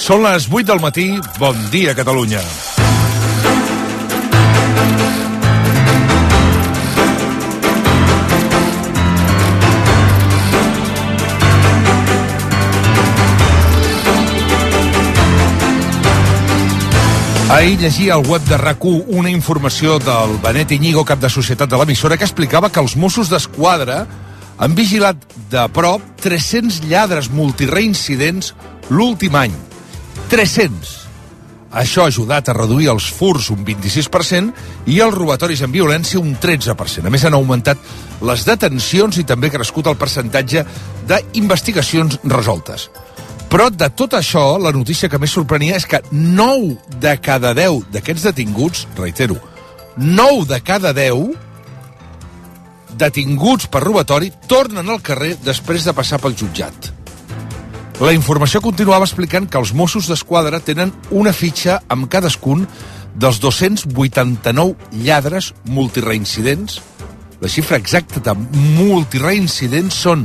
Són les 8 del matí. Bon dia, Catalunya. Ahir llegia al web de RAC1 una informació del Benet Iñigo, cap de societat de l'emissora, que explicava que els Mossos d'Esquadra han vigilat de prop 300 lladres multireincidents l'últim any. 300! Això ha ajudat a reduir els furs un 26% i els robatoris amb violència un 13%. A més, han augmentat les detencions i també ha crescut el percentatge d'investigacions resoltes. Però de tot això, la notícia que més sorprenia és que 9 de cada 10 d'aquests detinguts, reitero, 9 de cada 10 detinguts per robatori tornen al carrer després de passar pel jutjat. La informació continuava explicant que els Mossos d'Esquadra tenen una fitxa amb cadascun dels 289 lladres multireincidents. La xifra exacta de multireincidents són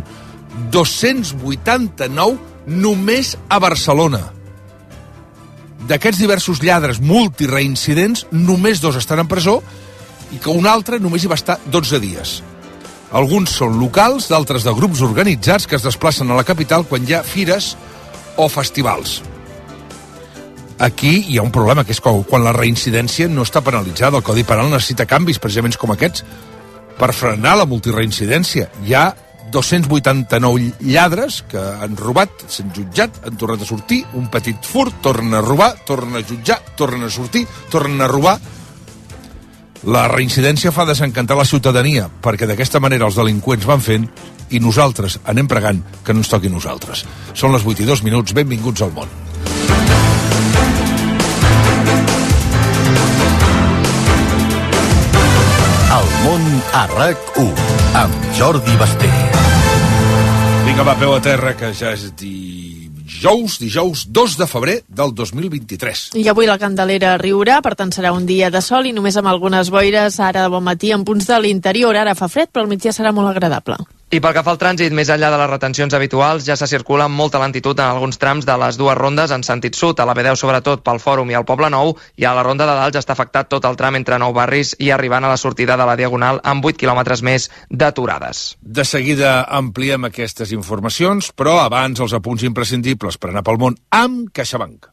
289 només a Barcelona. D'aquests diversos lladres multireincidents, només 2 estan en presó i que un altre només hi va estar 12 dies. Alguns són locals, d'altres de grups organitzats que es desplacen a la capital quan hi ha fires o festivals. Aquí hi ha un problema, que és quan la reincidència no està penalitzada. El Codi Penal necessita canvis, precisament com aquests, per frenar la multireincidència. Hi ha 289 lladres que han robat, s'han jutjat, han tornat a sortir, un petit furt, tornen a robar, tornen a jutjar, tornen a sortir, tornen a robar. La reincidència fa desencantar la ciutadania, perquè d'aquesta manera els delinqüents van fent i nosaltres anem pregant que no ens toqui a nosaltres. Són les 8 i 2 minuts, benvinguts al món. El món a RAC1, amb Jordi Basté. Vinga, va, peu a terra, que ja és dijous 2 de febrer del 2023. I avui la Candelera riurà, per tant serà un dia de sol i només amb algunes boires ara de bon matí en punts de l'interior. Ara fa fred, però al migdia serà molt agradable. I pel que fa al trànsit, més enllà de les retencions habituals, ja se circula amb molta lentitud en alguns trams de les dues rondes en sentit sud, a la B10 sobretot pel Fòrum i al Poble Nou, i a la Ronda de Dalt ja està afectat tot el tram entre Nou Barris i arribant a la sortida de la Diagonal amb 8 quilòmetres més d'aturades. De seguida ampliem aquestes informacions, però abans els apunts imprescindibles per anar pel món amb CaixaBank.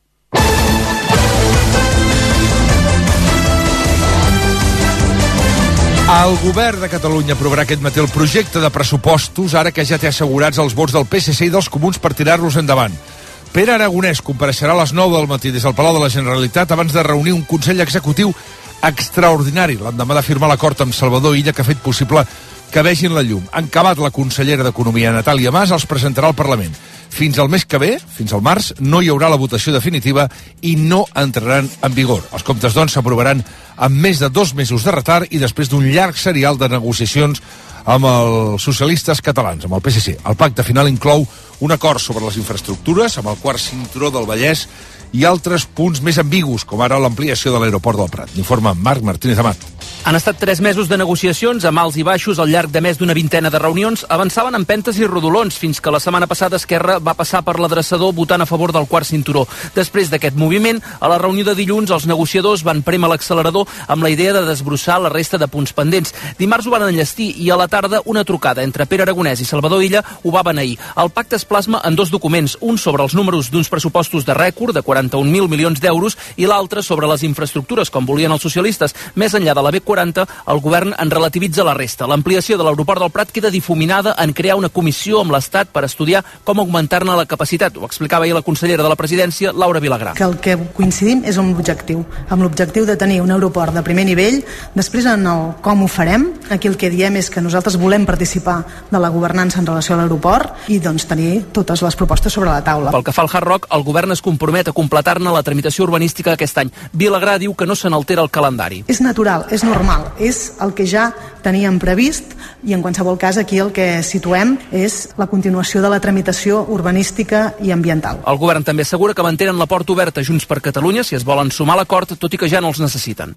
El govern de Catalunya aprovarà aquest matí el projecte de pressupostos, ara que ja té assegurats els vots del PSC i dels Comuns per tirar-los endavant. Pere Aragonès compareixerà a les 9 del matí des del Palau de la Generalitat abans de reunir un Consell Executiu extraordinari l'endemà de firmar l'acord amb Salvador Illa que ha fet possible que vegin la llum. En acabat, la consellera d'Economia, Natàlia Mas, els presentarà al Parlament. Fins al mes que ve, fins al març, no hi haurà la votació definitiva i no entraran en vigor. Els comptes, doncs, s'aprovaran amb més de 2 mesos de retard i després d'un llarg serial de negociacions amb els socialistes catalans, amb el PSC. El pacte final inclou un acord sobre les infraestructures, amb el quart cinturó del Vallès i altres punts més ambigus, com ara l'ampliació de l'aeroport del Prat. N'informa Marc Martínez Amat. Han estat 3 mesos de negociacions amb alts i baixos al llarg de més d'una vintena de reunions. Avançaven en pentes i rodolons fins que la setmana passada Esquerra va passar per l'adreçador votant a favor del quart cinturó. Després d'aquest moviment, a la reunió de dilluns, els negociadors van prémer l'accelerador amb la idea de desbrossar la resta de punts pendents. Dimarts ho van enllestir i a la tarda una trucada entre Pere Aragonès i Salvador Illa ho va beneir. El pacte es plasma en 2 documents, un sobre els números d'uns pressupostos de rècord de 41.000 milions d'euros i l'altre sobre les infraestructures, com volien els socialistes. Més enllà de la B40, el govern en relativitza la resta. L'ampliació de l'aeroport del Prat queda difuminada en crear una comissió amb l'Estat per estudiar com augmentar-ne la capacitat. Ho explicava ahir la consellera de la Presidència, Laura Vilagrà. Que el que coincidim és amb l'objectiu de tenir un aeroport de primer nivell. Després, en el com ho farem, aquí el que diem és que nosaltres volem participar de la governança en relació a l'aeroport i doncs tenir totes les propostes sobre la taula. Pel que fa al Hard Rock, el govern es compromet a completar-ne la tramitació urbanística aquest any. Vilagrà diu que no se n'altera el calendari. És natural, és normal, és el que ja teníem previst i en qualsevol cas aquí el que situem és la continuació de la tramitació urbanística i ambiental. El govern també assegura que mantenen la porta oberta a Junts per Catalunya si es volen sumar a l'acord, tot i que ja no els necessiten.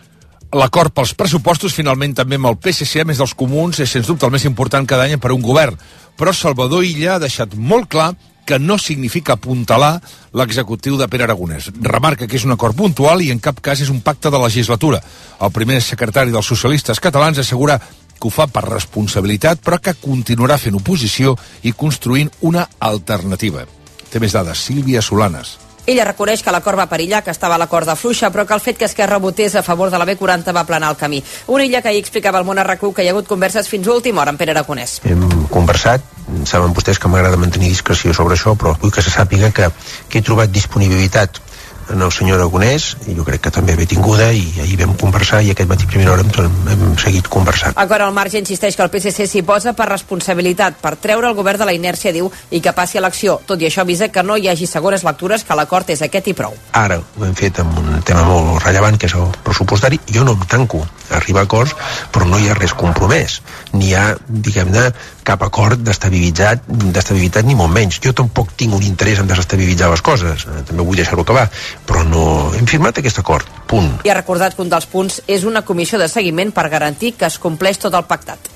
L'acord pels pressupostos, finalment també amb el PSC, a més dels Comuns, és sens dubte el més important cada any per a un govern. Però Salvador Illa ha deixat molt clar que no significa apuntalar l'executiu de Pere Aragonès. Remarca que és un acord puntual i en cap cas és un pacte de legislatura. El primer secretari dels socialistes catalans assegura que ho fa per responsabilitat, però que continuarà fent oposició i construint una alternativa. Té més dades, Sílvia Solanes. Ella reconeix que l'acord va perillar, que estava a la corda fluixa, però que el fet que Esquerra votés a favor de la B40 va aplanar el camí. Una illa que ahir explicava al Món RAC1 que hi ha hagut converses fins a última hora amb Pere Aragonès. Hem conversat, saben vostès que m'agrada mantenir discreció sobre això, però vull que se sàpiga que he trobat disponibilitat en el senyor Aragonès, i jo crec que també ve tinguda, i ahir vam conversar i aquest matí a primera hora hem seguit conversant. Acord al marge insisteix que el PSC s'hi posa per responsabilitat, per treure el govern de la inèrcia, diu, i que passi a l'acció. Tot i això avisa que no hi hagi segones lectures, que l'acord és aquest i prou. Ara ho hem fet amb un tema molt rellevant, que és el pressupostari. Jo no em tanco a arribar a acords, però no hi ha res compromès. Ni hi ha, diguem-ne, cap acord d'estabilitat ni molt menys. Jo tampoc tinc un interès en desestabilitzar les coses, també vull deixar-ho acabar, però no hem firmat aquest acord, punt. I ha recordat que un dels punts és una comissió de seguiment per garantir que es compleix tot el pactat.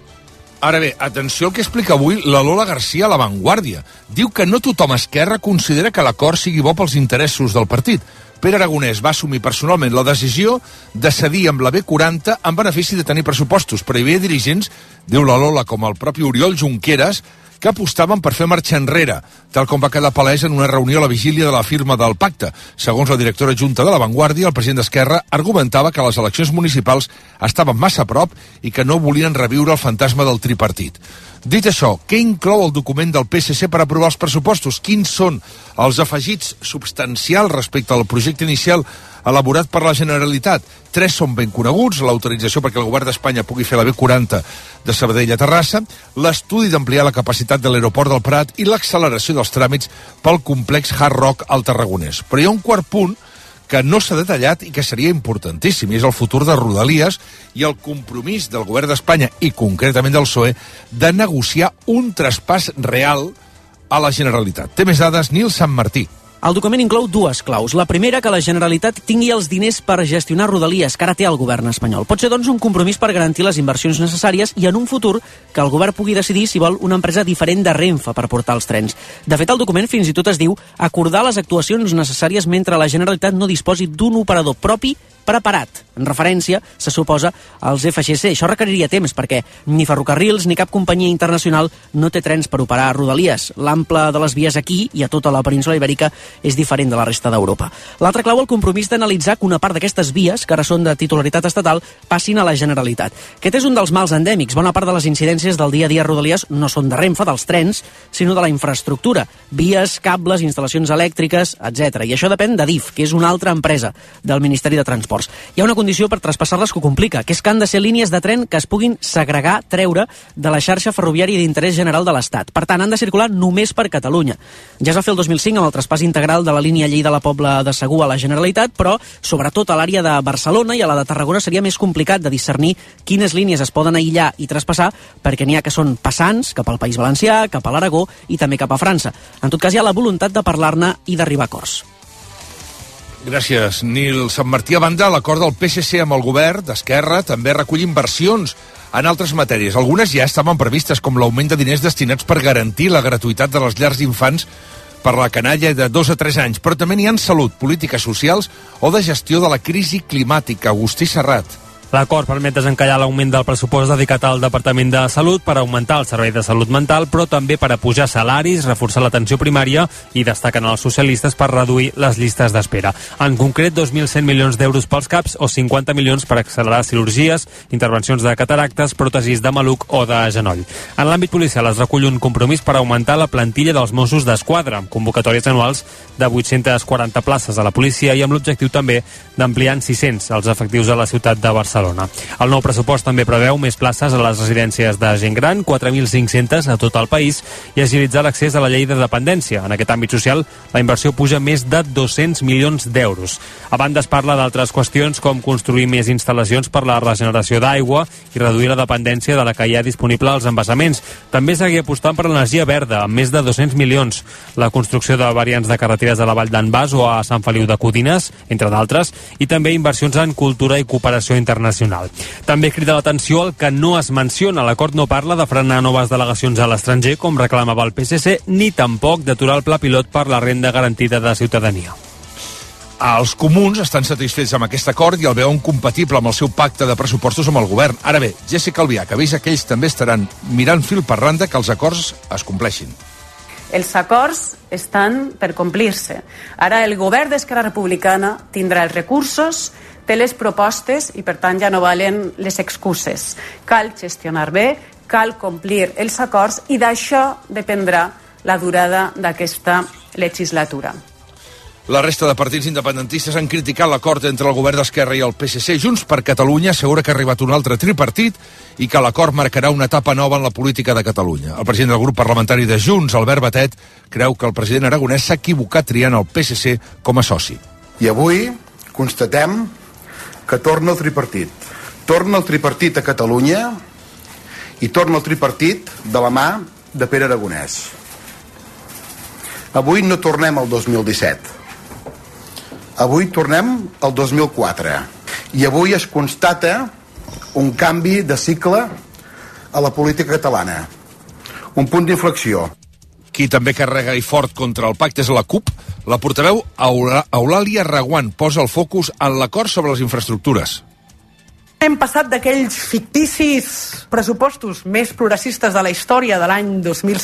Ara bé, atenció al que explica avui la Lola García a La Vanguardia. Diu que no tothom a Esquerra considera que l'acord sigui bo pels interessos del partit. Pere Aragonès va assumir personalment la decisió de cedir amb la B40 en benefici de tenir pressupostos, però hi havia dirigents, diu la Lola, com el propi Oriol Junqueras, que apostaven per fer marxa enrere, tal com va quedar palès en una reunió a la vigília de la firma del pacte. Segons la directora adjunta de La Vanguardia, el president d'Esquerra argumentava que les eleccions municipals estaven massa a prop i que no volien reviure el fantasma del tripartit. Dit això, què inclou el document del PSC per aprovar els pressupostos? Quins són els afegits substancials respecte al projecte inicial elaborat per la Generalitat? 3 són ben coneguts: l'autorització perquè el govern d'Espanya pugui fer la B40 de Sabadell a Terrassa, l'estudi d'ampliar la capacitat de l'aeroport del Prat i l'acceleració dels tràmits pel complex Hard Rock al Tarragonès. Però hi ha un quart punt que no s'ha detallat i que seria importantíssim, i és el futur de Rodalies i el compromís del govern d'Espanya i concretament del PSOE de negociar un traspàs real a la Generalitat. Té més dades Nil Santmartí. El document inclou 2 claus. La primera, que la Generalitat tingui els diners per gestionar Rodalies, que ara té el govern espanyol. Pot ser, doncs, un compromís per garantir les inversions necessàries i, en un futur, que el govern pugui decidir si vol una empresa diferent de Renfe per portar els trens. De fet, el document fins i tot es diu acordar les actuacions necessàries mentre la Generalitat no disposi d'un operador propi preparat, en referència, se suposa, als FGC. Això requeriria temps, perquè ni ferrocarrils ni cap companyia internacional no té trens per operar Rodalies. L'ample de les vies aquí i a tota la península Ibèrica és diferent de la resta d'Europa. L'altre clau, el compromís d'analitzar que una part d'aquestes vies, que ara són de titularitat estatal, passin a la Generalitat. Aquest és un dels mals endèmics. Bona part de les incidències del dia a dia a Rodalies no són de Renfe, dels trens, sinó de la infraestructura. Vies, cables, instal·lacions elèctriques, etc. I això depèn d'Adif, que és una altra empresa del Ministeri de Transports. Hi ha una condició per traspassar-les que ho complica, que és que han de ser línies de tren que es puguin segregar, treure de la xarxa ferroviària d'interès general de l'Estat. Per tant, han de circular només per Catalunya. Ja es va fer el 2005 amb el traspàs integral de la línia Lleida-la Pobla de Segur a la Generalitat, però sobretot a l'àrea de Barcelona i a la de Tarragona seria més complicat de discernir quines línies es poden aïllar i traspassar, perquè n'hi ha que són passants cap al País Valencià, cap a l'Aragó i també cap a França. En tot cas, hi ha la voluntat de parlar-ne i d'arribar a acords. Gràcies, Nil Santmartí. A banda, l'acord del PSC amb el govern d'Esquerra també recull inversions en altres matèries. Algunes ja estaven previstes, com l'augment de diners destinats per garantir la gratuïtat de les llars d'infants per la canalla de 2 a 3 anys, però també n'hi ha en salut, polítiques socials o de gestió de la crisi climàtica. Agustí Serrat. L'acord permet desencallar l'augment del pressupost dedicat al Departament de Salut per augmentar el servei de salut mental, però també per apujar salaris, reforçar l'atenció primària i destaquen els socialistes per reduir les llistes d'espera. En concret, 2.100 milions d'euros pels CAPs o 50 milions per accelerar cirurgies, intervencions de cataractes, pròtesis de maluc o de genoll. En l'àmbit policial es recull un compromís per augmentar la plantilla dels Mossos d'Esquadra, amb convocatòries anuals de 840 places a la policia i amb l'objectiu també d'ampliar en 600 els efectius a la ciutat de Barcelona. El nou pressupost també preveu més places a les residències de gent gran, 4.500 a tot el país, i agilitzar l'accés a la llei de dependència. En aquest àmbit social, la inversió puja més de 200 milions d'euros. A banda, es parla d'altres qüestions com construir més instal·lacions per la regeneració d'aigua i reduir la dependència de la que hi ha disponible als embassaments. També seguir apostant per l'energia verda, amb més de 200 milions. La construcció de variants de carreteres a la Vall d'en Bas o a Sant Feliu de Codines, entre d'altres, i també inversions en cultura i cooperació internacional internacional. També crida l'atenció el que no es menciona. L'acord no parla de frenar noves delegacions a l'estranger, com reclamava el PSC, ni tampoc d'aturar el pla pilot per la renda garantida de ciutadania. Els comuns estan satisfets amb aquest acord i el veuen compatible amb el seu pacte de pressupostos amb el govern. Ara bé, Jéssica Albiach avisa que ells també estaran mirant fil per randa que els acords es compleixin. Els acords estan per complir-se. Ara el govern d'Esquerra Republicana tindrà els recursos, té les propostes i per tant ja no valen les excuses. Cal gestionar bé, cal complir els acords i d'això dependrà la durada d'aquesta legislatura. La resta de partits independentistes han criticat l'acord entre el govern d'Esquerra i el PSC. Junts per Catalunya assegura que ha arribat un altre tripartit i que l'acord marcarà una etapa nova en la política de Catalunya. El president del grup parlamentari de Junts, Albert Batet, creu que el president aragonès s'ha equivocat triant el PSC com a soci. I avui constatem que torna el tripartit. Torna el tripartit a Catalunya i torna el tripartit de la mà de Pere Aragonès. Avui no tornem al 2017. Avui tornem al 2004 i avui es constata un canvi de cicle a la política catalana, un punt d'inflexió. Qui també carrega i fort contra el pacte és la CUP. La portaveu Eulàlia Reguant posa el focus en l'acord sobre les infraestructures. Hem passat d'aquells ficticis pressupostos més progressistes de la història de l'any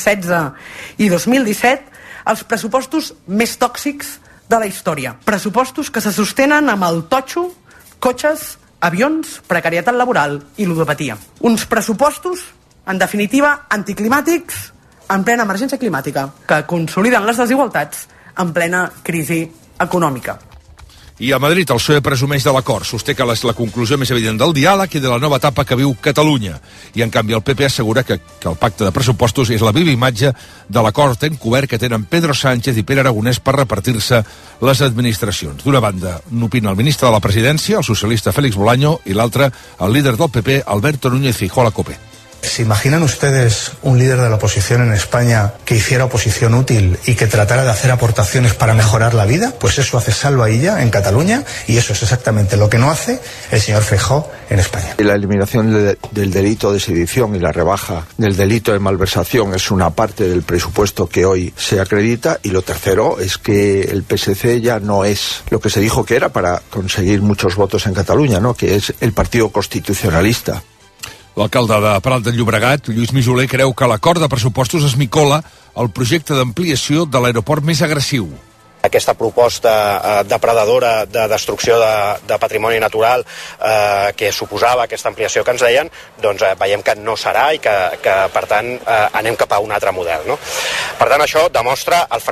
2016 i 2017 als pressupostos més tòxics de la història. Pressupostos que se sostenen amb el totxo, cotxes, avions, precarietat laboral i ludopatia. Uns pressupostos, en definitiva, anticlimàtics en plena emergència climàtica, que consoliden les desigualtats en plena crisi econòmica. I a Madrid el PSOE presumeix de l'acord. Sosté que és la conclusió més evident del diàleg i de la nova etapa que viu Catalunya. I en canvi el PP assegura que el pacte de pressupostos és la viva imatge de l'acord encobert que tenen Pedro Sánchez i Pere Aragonès per repartir-se les administracions. D'una banda, n'opina el ministre de la Presidència, el socialista Félix Bolaño, i l'altre, el líder del PP, Alberto Núñez Feijóo, a la COPE. ¿Se imaginan ustedes un líder de la oposición en España que hiciera oposición útil y que tratara de hacer aportaciones para mejorar la vida? Pues eso hace Salva Illa en Cataluña y eso es exactamente lo que no hace el señor Feijóo en España. La eliminación del delito de sedición y la rebaja del delito de malversación es una parte del presupuesto que hoy se acredita, y lo tercero es que el PSC ya no es lo que se dijo que era para conseguir muchos votos en Cataluña, ¿no? Que es el partido constitucionalista. L'alcalde de Prat de Llobregat, Lluís Mijoler, creu que l'acord de pressupostos esmicola el projecte d'ampliació de l'aeroport més agressiu. Aquesta proposta depredadora de destrucció de patrimoni natural que suposava aquesta ampliació que ens deien, doncs veiem que no serà i que per tant anem cap a un altre model, no? Per tant, això demostra el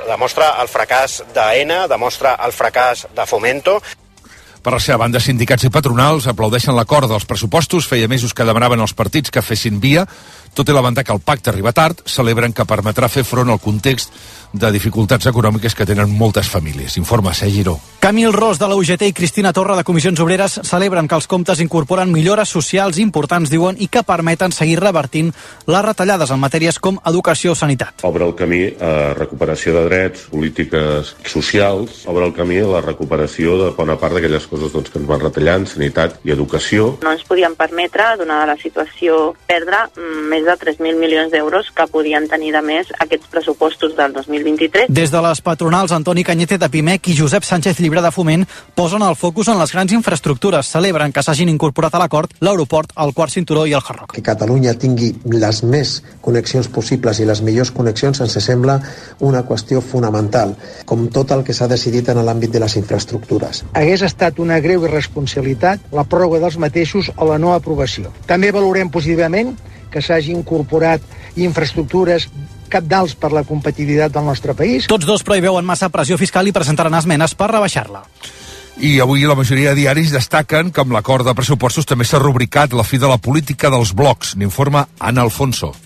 fracàs d'AENA, demostra el fracàs de Fomento. Per la seva banda, sindicats i patronals aplaudeixen l'acord dels pressupostos. Feia mesos que demanaven als partits que fessin via. Tot i lamentar que el pacte arriba tard, celebren que permetrà fer front al context de dificultats econòmiques que tenen moltes famílies. Informa Sergi Giró. Camil Ros de la UGT i Cristina Torra de Comissions Obreres celebren que els comptes incorporen millores socials importants, diuen, i que permeten seguir revertint les retallades en matèries com educació o sanitat. Obre el camí a recuperació de drets, polítiques socials, obre el camí a la recuperació de bona part d'aquelles coses que ens van retallant, sanitat i educació. No ens podíem permetre, donada la situació, perdre més de 3.000 milions d'euros que podien tenir de més aquests pressupostos del 2023. Des de les patronals, Antoni Cañete de Pimec i Josep Sánchez Llibre de Foment posen el focus en les grans infraestructures. Celebren que s'hagin incorporat a l'acord l'aeroport, el quart cinturó i el Hard Rock. Que Catalunya tingui les més connexions possibles i les millors connexions ens sembla una qüestió fonamental, com tot el que s'ha decidit en l'àmbit de les infraestructures. Hagués estat una greu irresponsabilitat la pròrroga dels mateixos o la no aprovació. També valorem positivament que s'hagi incorporat infraestructures cabdals per la competitivitat del nostre país. Tots dos però hi veuen massa pressió fiscal i presentaran esmenes per rebaixar-la. I avui la majoria de diaris destaquen que amb l'acord de pressupostos també s'ha rubricat la fi de la política dels blocs. N'informa Ana Alfonso.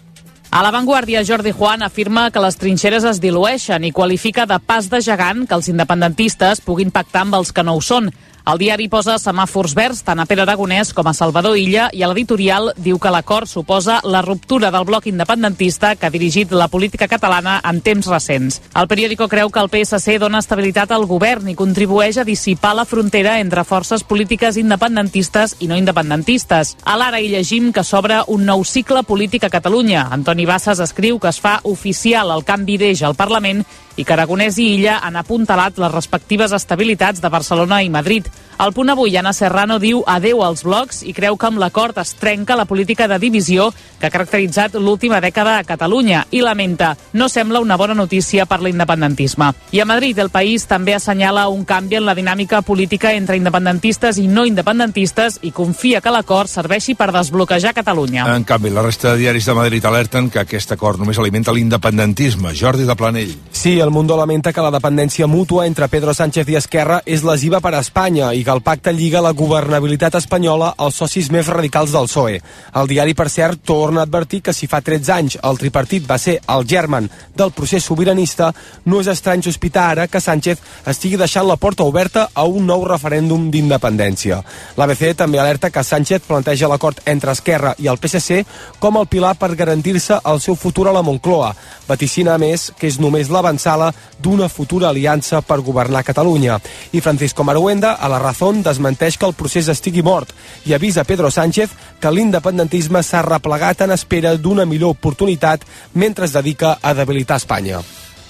A La Vanguardia, Jordi Juan afirma que les trinxeres es dilueixen i qualifica de pas de gegant que els independentistes puguin pactar amb els que no ho són. El diari posa semàfors verds tant a Pere Aragonès com a Salvador Illa i a l'editorial diu que l'acord suposa la ruptura del bloc independentista que ha dirigit la política catalana en temps recents. El periòdico creu que el PSC dona estabilitat al govern i contribueix a dissipar la frontera entre forces polítiques independentistes i no independentistes. A l'Ara hi llegim que s'obre un nou cicle polític a Catalunya. Antoni Bassas escriu que es fa oficial el canvi d'eix al Parlament i que Aragonès i Illa han apuntalat les respectives estabilitats de Barcelona i Madrid. Al Punt Avui, Anna Serrano diu adeu als blocs i creu que amb l'acord es trenca la política de divisió que ha caracteritzat l'última dècada a Catalunya i lamenta, no sembla una bona notícia per l'independentisme. I a Madrid, El País també assenyala un canvi en la dinàmica política entre independentistes i no independentistes i confia que l'acord serveixi per desbloquejar Catalunya. En canvi, la resta de diaris de Madrid alerten que aquest acord només alimenta l'independentisme. Jordi de Planell. Sí, El Mundo lamenta que la dependència mútua entre Pedro Sánchez i Esquerra és lesiva per a Espanya i que el pacte lliga la governabilitat espanyola als socis més radicals del PSOE. El diari, per cert, torna a advertir que si fa 13 anys el tripartit va ser el germen del procés sobiranista, no és estrany sospitar ara que Sánchez estigui deixant la porta oberta a un nou referèndum d'independència. L'ABC també alerta que Sánchez planteja l'acord entre Esquerra i el PSC com el pilar per garantir-se el seu futur a la Moncloa. Vaticina, a més, que és només l'avançala d'una futura aliança per governar Catalunya. I Francisco Marhuenda, a La Razón, desmenteix que el procés estigui mort i avisa Pedro Sánchez que l'independentisme s'ha replegat en espera d'una millor oportunitat mentre es dedica a debilitar Espanya.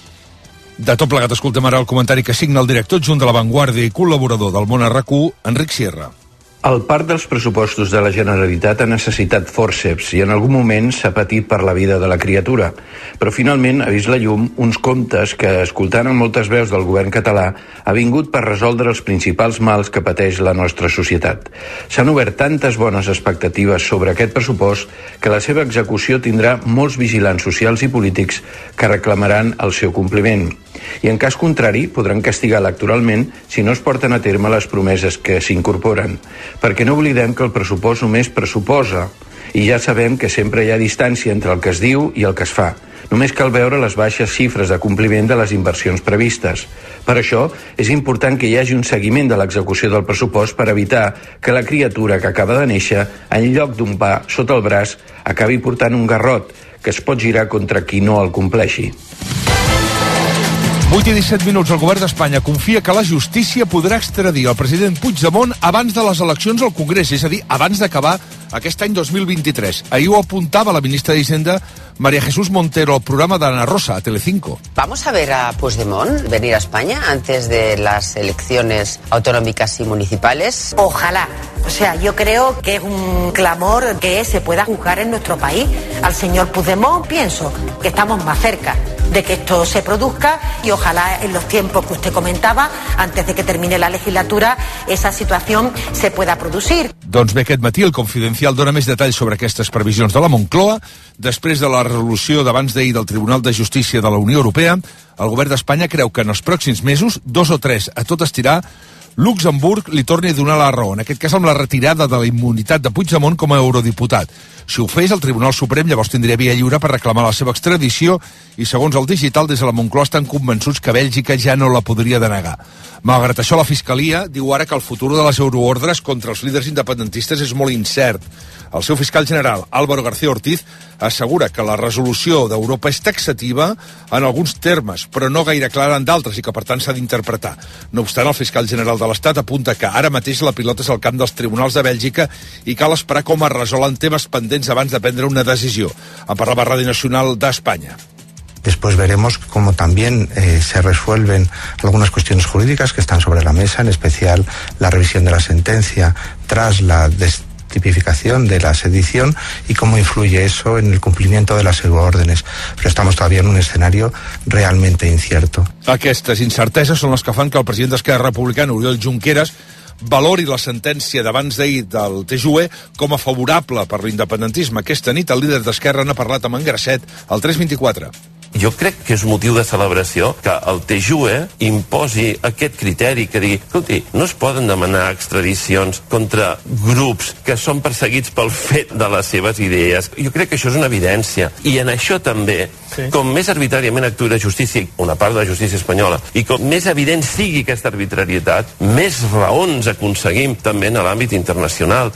De tot plegat, escoltem ara el comentari que signa el director adjunt de La Vanguardia i col·laborador del Món RQ, Enric Sierra. El parc dels pressupostos de la Generalitat ha necessitat fòrceps i en algun moment s'ha patit per la vida de la criatura. Però finalment ha vist la llum uns comptes que, escoltant en moltes veus del govern català, ha vingut per resoldre els principals mals que pateix la nostra societat. S'han obert tantes bones expectatives sobre aquest pressupost que la seva execució tindrà molts vigilants socials i polítics que reclamaran el seu compliment. I en cas contrari podran castigar electoralment si no es porten a terme les promeses que s'incorporen. Perquè no oblidem que el pressupost només pressuposa i ja sabem que sempre hi ha distància entre el que es diu i el que es fa. Només cal veure les baixes xifres de compliment de les inversions previstes. Per això, és important que hi hagi un seguiment de l'execució del pressupost per evitar que la criatura que acaba de néixer, en lloc d'un pa sota el braç, acabi portant un garrot que es pot girar contra qui no el compleixi. 8 i 17 minuts. El govern d'Espanya confia que la justícia podrà extradir el president Puigdemont abans de les eleccions al Congrés, és a dir, abans d'acabar aquest any 2023. Ahir ho apuntava la ministra d'Hisenda, María Jesús Montero, al programa de Ana Rosa, a Telecinco. ¿Vamos a ver a Puigdemont venir a España antes de las elecciones autonómicas y municipales? Ojalá. O sea, yo creo que es un clamor que se pueda juzgar en nuestro país. Al señor Puigdemont pienso que estamos más cerca de que esto se produzca y ojalá en los tiempos que usted comentaba, antes de que termine la legislatura, esa situación se pueda producir. Doncs bé, aquest matí el Confidencial dona més detalls sobre aquestes previsions de la Moncloa. Després de la resolució d'abans d'ahir del Tribunal de Justícia de la Unió Europea, el govern d'Espanya creu que en els pròxims mesos, 2 o 3 a tot estirar, Luxemburg li torni a donar la raó, en aquest cas amb la retirada de la immunitat de Puigdemont com a eurodiputat. Si ho fes, el Tribunal Suprem llavors tindria via lliure per reclamar la seva extradició i, segons el Digital, des de la Moncloa estan convençuts que Bèlgica ja no la podria denegar. Malgrat això, la Fiscalia diu ara que el futur de les euroordres contra els líders independentistes és molt incert. El seu fiscal general, Álvaro García Ortiz, assegura que la resolució d'Europa és taxativa en alguns termes, però no gaire clara en d'altres i que, per tant, s'ha d'interpretar. No obstant, el fiscal general de l'Estat apunta que ara mateix la pilota és al camp dels tribunals de Bèlgica i cal esperar com es resolen temes pendents abans de prendre una decisió. En parlava Ràdio Nacional d'Espanya. Después veremos cómo también se resuelven algunas cuestiones jurídicas que están sobre la mesa, en especial la revisión de la sentencia tras la tipificación de la sedición y cómo influye eso en el cumplimiento de las euroórdenes. Però estamos todavía en un escenario realmente incierto. Aquestes incerteses són les que fan que el president d'Esquerra Republicana, Oriol Junqueras, valori la sentència d'abans d'ahir del TJUE com a favorable per l'independentisme. Aquesta nit el líder d'Esquerra n'ha parlat amb en Grasset al 324. Jo crec que és motiu de celebració que el TJUE imposi aquest criteri, que digui, escolti, no es poden demanar extradicions contra grups que són perseguits pel fet de les seves idees. Jo crec que això és una evidència. I en això també, com més arbitràriament actuï la justícia, una part de la justícia espanyola, i com més evident sigui aquesta arbitrarietat, més raons aconseguim també en l'àmbit internacional.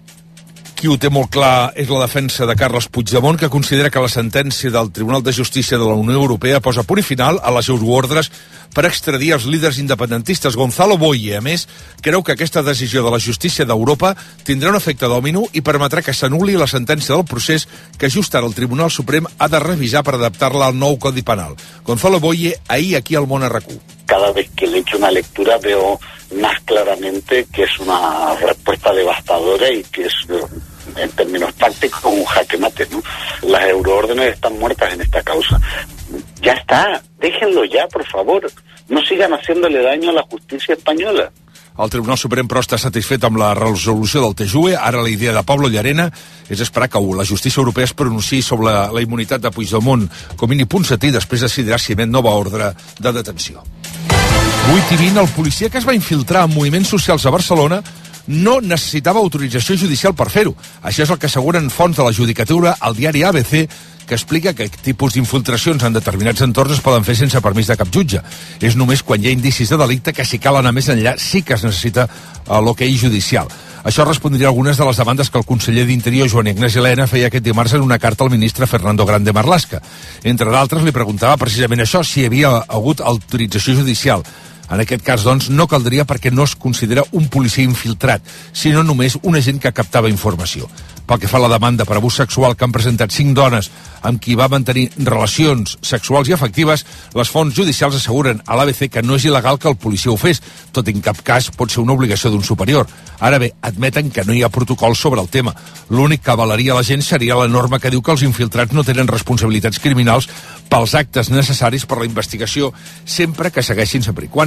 Qui ho té molt clar és la defensa de Carles Puigdemont, que considera que la sentència del Tribunal de Justícia de la Unió Europea posa punt i final a les euroordres per extradir els líders independentistes. Gonzalo Boye, a més, creu que aquesta decisió de la justícia d'Europa tindrà un efecte dòmino i permetrà que s'anul·li la sentència del procés que just ara el Tribunal Suprem ha de revisar per adaptar-la al nou Codi Penal. Gonzalo Boye, ahí aquí al Món RQ. Cada vez que le echo una lectura veo más claramente que es una respuesta devastadora y que es, en términos prácticos, un jaque mate, ¿no? Las euroórdenes están muertas en esta causa. Ya está, déjenlo ya, por favor. No sigan haciéndole daño a la justicia española. El Tribunal Suprem, però, està satisfet amb la resolució del TJUE. Ara la idea de Pablo Llarena és esperar que la justícia europea es pronunciï sobre la immunitat de Puigdemont com a Ponsatí, després decidirà si emet nova ordre de detenció. 8:20, el policia que es va infiltrar en moviments socials a Barcelona no necessitava autorització judicial per fer-ho. Això és el que asseguren fonts de la judicatura al diari ABC, que explica que aquest tipus d'infiltracions en determinats entorns es poden fer sense permís de cap jutge. És només quan hi ha indicis de delicte que, si cal anar més enllà, sí que es necessita l'hoquei judicial. Això respondria a algunes de les demandes que el conseller d'Interior, Joan Ignasi Elena, feia aquest dimarts en una carta al ministre Fernando Grande Marlaska. Entre d'altres, li preguntava precisament això, si hi havia hagut autorització judicial. En aquest cas, doncs, no caldria perquè no es considera un policia infiltrat, sinó només un agent que captava informació. Pel que fa a la demanda per abús sexual que han presentat 5 dones amb qui va mantenir relacions sexuals i afectives, les fonts judicials asseguren a l'ABC que no és il·legal que el policia ho fes, tot i en cap cas pot ser una obligació d'un superior. Ara bé, admeten que no hi ha protocol sobre el tema. L'únic que avalaria la gent seria la norma que diu que els infiltrats no tenen responsabilitats criminals pels actes necessaris per la investigació, sempre que segueixin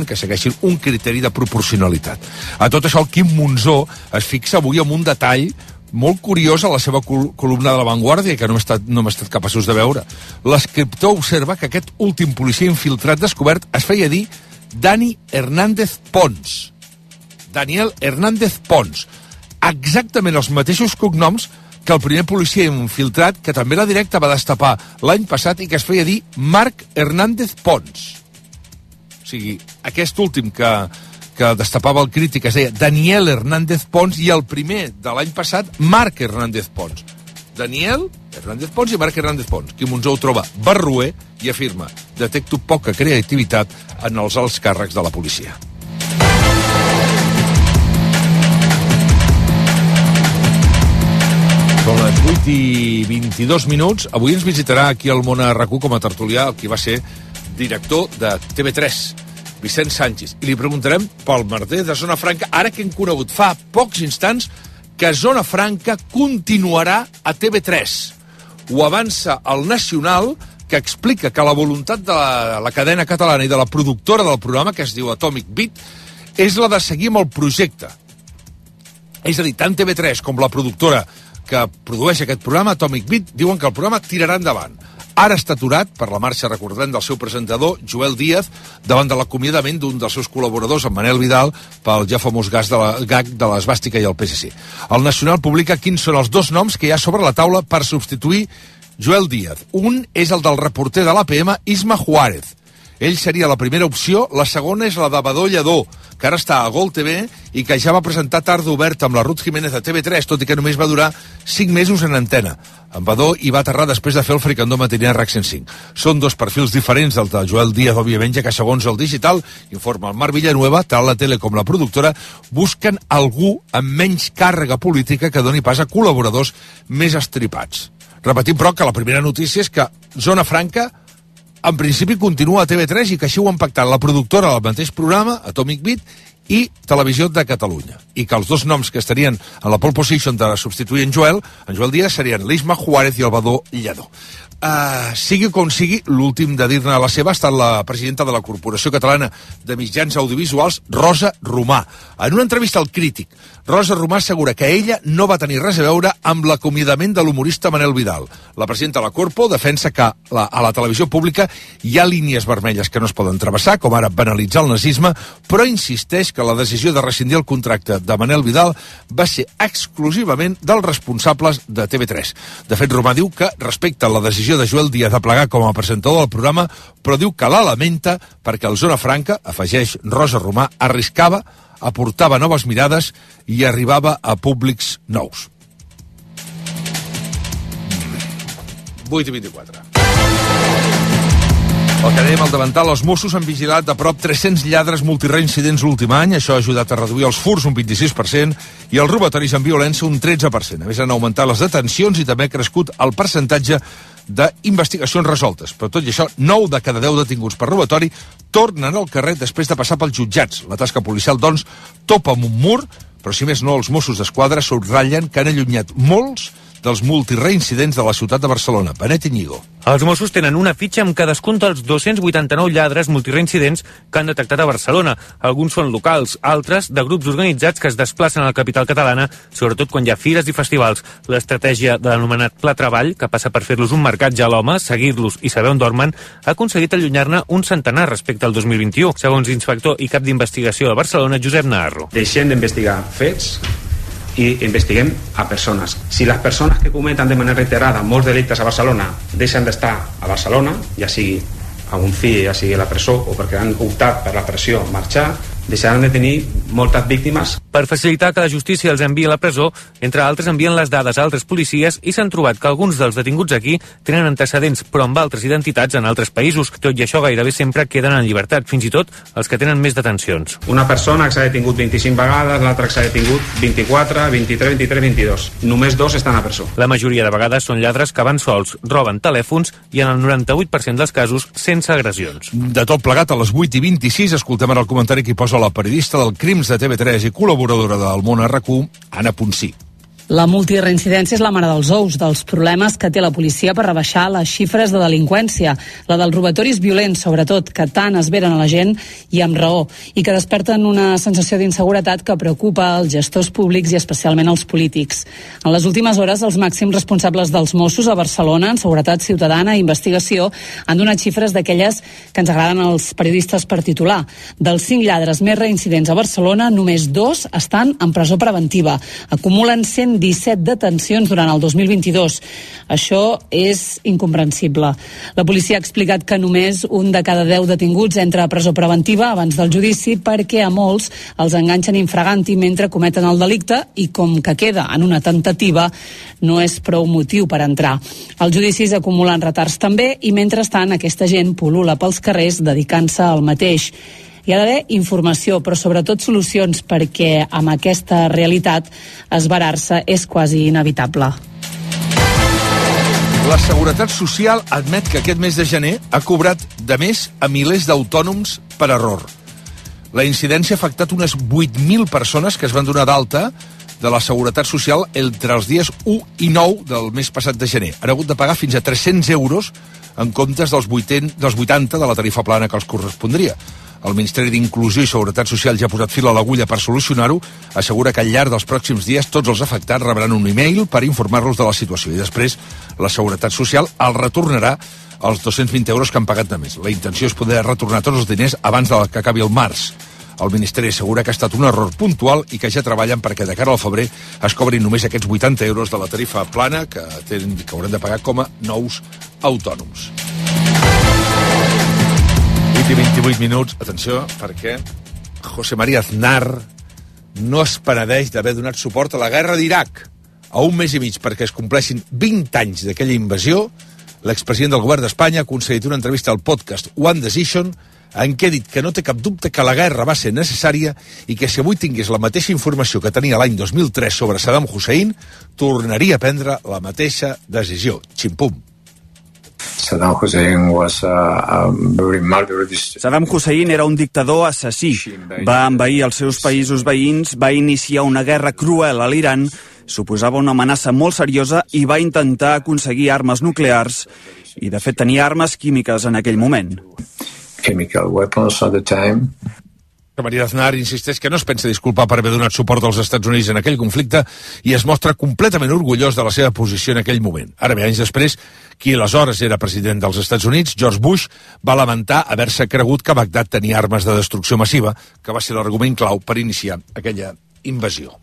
un criteri de proporcionalitat. A tot això, el Quim Monzó es fixa avui en un detall molt curiós a la seva columna de La Vanguardia, que no hem estat capaços de veure. L'escriptor observa que aquest últim policia infiltrat descobert es feia dir Dani Hernández Pons. Daniel Hernández Pons. Exactament els mateixos cognoms que el primer policia infiltrat, que també la Directa va destapar l'any passat i que es feia dir Marc Hernández Pons. O sigui, aquest últim que destapava el Crític es deia Daniel Hernández Pons, i el primer de l'any passat, Marc Hernández Pons. Daniel Hernández Pons i Marc Hernández Pons. Quim Monzó ho troba barroer i afirma: detecto poca creativitat en els alts càrrecs de la policia. Són les 8:22. Avui ens visitarà aquí al Món RQ com a tertulià el qui va ser director de TV3, Vicent Sánchez, i li preguntarem pel merder de Zona Franca, ara que hem conegut fa pocs instants que Zona Franca continuarà a TV3. Ho avança el Nacional, que explica que la voluntat de la cadena catalana i de la productora del programa, que es diu Atomic Beat, és la de seguir amb el projecte. És a dir, tant TV3 com la productora que produeix aquest programa, Atomic Beat, diuen que el programa tirarà endavant. Ara està aturat per la marxa, recordem, del seu presentador, Joel Díaz, davant de l'acomiadament d'un dels seus col·laboradors, en Manel Vidal, pel ja famós gag de l'esvàstica i el PSC. El Nacional publica quins són els 2 noms que hi ha sobre la taula per substituir Joel Díaz. Un és el del reporter de l'APM, Isma Juárez. Ell seria la primera opció. La segona és la de Badó Lledó, que ara està a Gol TV i que ja va presentar Tarda Oberta amb la Ruth Jiménez a TV3, tot i que només va durar 5 mesos en antena. En Badó hi va aterrar després de fer el fricandó matiner a RAC 105. Són 2 perfils diferents del de Joel Díaz, òbviament, ja que segons el Digital, informa el Marc Villanueva, tant la tele com la productora busquen algú amb menys càrrega política que doni pas a col·laboradors més estripats. Repetim, però, que la primera notícia és que Zona Franca en principi continua a TV3 i que així ho han pactat la productora del mateix programa, Atomic Beat, i Televisió de Catalunya. I que els 2 noms que estarien en la pole position de substituir en Joel Díaz serien l'Isma Juárez i el Badó Lledó. sigui com sigui, l'últim de dir-ne la seva ha estat la presidenta de la Corporació Catalana de Mitjans Audiovisuals, Rosa Romà. En una entrevista al Crític, Rosa Romà assegura que ella no va tenir res a veure amb l'acomiadament de l'humorista Manel Vidal. La presidenta de la Corpo defensa que a la televisió pública hi ha línies vermelles que no es poden travessar, com ara banalitzar el nazisme, però insisteix que la decisió de rescindir el contracte de Manel Vidal va ser exclusivament dels responsables de TV3. De fet, Romà diu que respecta la decisió de Joel Díaz de plegar com a presentador del programa, però diu que la lamenta perquè el Zona Franca, afegeix Rosa Romà, arriscava, aportava noves mirades i arribava a públics nous. 8:24. El que dèiem al davantal, els Mossos han vigilat de prop 300 lladres multireincidents l'últim any. Això ha ajudat a reduir els furs un 26% i els robatoris amb violència un 13%. A més, han augmentat les detencions i també ha crescut el percentatge d'investigacions resoltes. Però tot i això, 9 de cada 10 detinguts per robatori tornen al carrer després de passar pels jutjats. La tasca policial, doncs, topa amb un mur, però si més no, els Mossos d'Esquadra subratllen que han allunyat molts dels multireincidents de la ciutat de Barcelona. Benet Iñigo. Els Mossos tenen una fitxa amb cadascun dels 289 lladres multireincidents que han detectat a Barcelona. Alguns són locals, altres de grups organitzats que es desplacen a la capital catalana, sobretot quan hi ha fires i festivals. L'estratègia de l'anomenat Pla Treball, que passa per fer-los un marcatge a l'home, seguir-los i saber on dormen, ha aconseguit allunyar-ne un centenar respecte al 2021, segons l'inspector i cap d'investigació de Barcelona, Josep Naharro. Deixem d'investigar fets i investiguem a persones. Si les persones que cometen de manera reiterada molts delictes a Barcelona deixen d'estar a Barcelona, ja sigui a un fill, ja sigui a la presó o perquè han optat per la pressió marxar, deixaran de tenir moltes víctimes. Per facilitar que la justícia els enviï a la presó, entre altres envien les dades a altres policies i s'han trobat que alguns dels detinguts aquí tenen antecedents però amb altres identitats en altres països. Tot i això gairebé sempre queden en llibertat, fins i tot els que tenen més detencions. Una persona que s'ha detingut 25 vegades, l'altra que s'ha detingut 24, 23, 23, 22. Només 2 estan a presó. La majoria de vegades són lladres que van sols, roben telèfons i en el 98% dels casos sense agressions. De tot plegat, a les 8:26 escoltem ara el comentari que posa la periodista del Crims de TV3 i col·laboradora del Món RQ, Anna Ponsí. La multireincidència és la mare dels ous, dels problemes que té la policia per rebaixar les xifres de delinqüència, la dels robatoris violents, sobretot, que tant esveren a la gent i amb raó, i que desperten una sensació d'inseguretat que preocupa els gestors públics i especialment els polítics. En les últimes hores, els màxims responsables dels Mossos a Barcelona, en seguretat ciutadana i investigació, han donat xifres d'aquelles que ens agraden als periodistes per titular. Dels 5 lladres més reincidents a Barcelona, només 2 estan en presó preventiva. Acumulen 117 detencions durant el 2022. Això és incomprensible. La policia ha explicat que només un de cada 10 detinguts entra a presó preventiva abans del judici perquè a molts els enganxen infraganti mentre cometen el delicte i com que queda en una temptativa no és prou motiu per entrar. Els judicis acumulen retards també i mentrestant aquesta gent pul·lula pels carrers dedicant-se al mateix. Hi ha d'haver informació, però sobretot solucions, perquè amb aquesta realitat esverar-se és quasi inevitable. La Seguretat Social admet que aquest mes de gener ha cobrat de més a milers d'autònoms per error. La incidència ha afectat unes 8.000 persones que es van donar d'alta de la Seguretat Social entre els dies 1 i 9 del mes passat de gener. Han hagut de pagar fins a 300 euros en comptes dels 80 de la tarifa plana que els correspondria. El Ministeri d'Inclusió i Seguretat Social ja ha posat fil a l'agulla per solucionar-ho. Assegura que al llarg dels pròxims dies tots els afectats rebran un e-mail per informar-los de la situació i després la Seguretat Social els retornarà els 220 euros que han pagat de més. La intenció és poder retornar tots els diners abans de que acabi el març. El Ministeri assegura que ha estat un error puntual i que ja treballen perquè de cara al febrer es cobrin només aquests 80 euros de la tarifa plana que hauran de pagar com a nous autònoms. 28 minuts, atenció, perquè José María Aznar no es penedeix d'haver donat suport a la guerra d'Iraq. A un mes i mig perquè es compleixin 20 anys d'aquella invasió, l'expresident del govern d'Espanya ha concedit una entrevista al podcast One Decision en què ha dit que no té cap dubte que la guerra va ser necessària i que si avui tingués la mateixa informació que tenia l'any 2003 sobre Saddam Hussein, tornaria a prendre la mateixa decisió. Ximpum. Saddam Hussein era un dictador assassí. Va envair els seus països veïns, va iniciar una guerra cruel a l'Iran suposava una amenaça molt seriosa i va intentar aconseguir armes nuclears i, de fet, tenia armes químiques en aquell moment. Chemical weapons at the time. María Aznar insisteix que no es pensa disculpar per haver donat suport als Estats Units en aquell conflicte i es mostra completament orgullós de la seva posició en aquell moment. Ara bé, anys després, qui aleshores era president dels Estats Units, George Bush, va lamentar haver-se cregut que Bagdad tenia armes de destrucció massiva, que va ser l'argument clau per iniciar aquella invasió.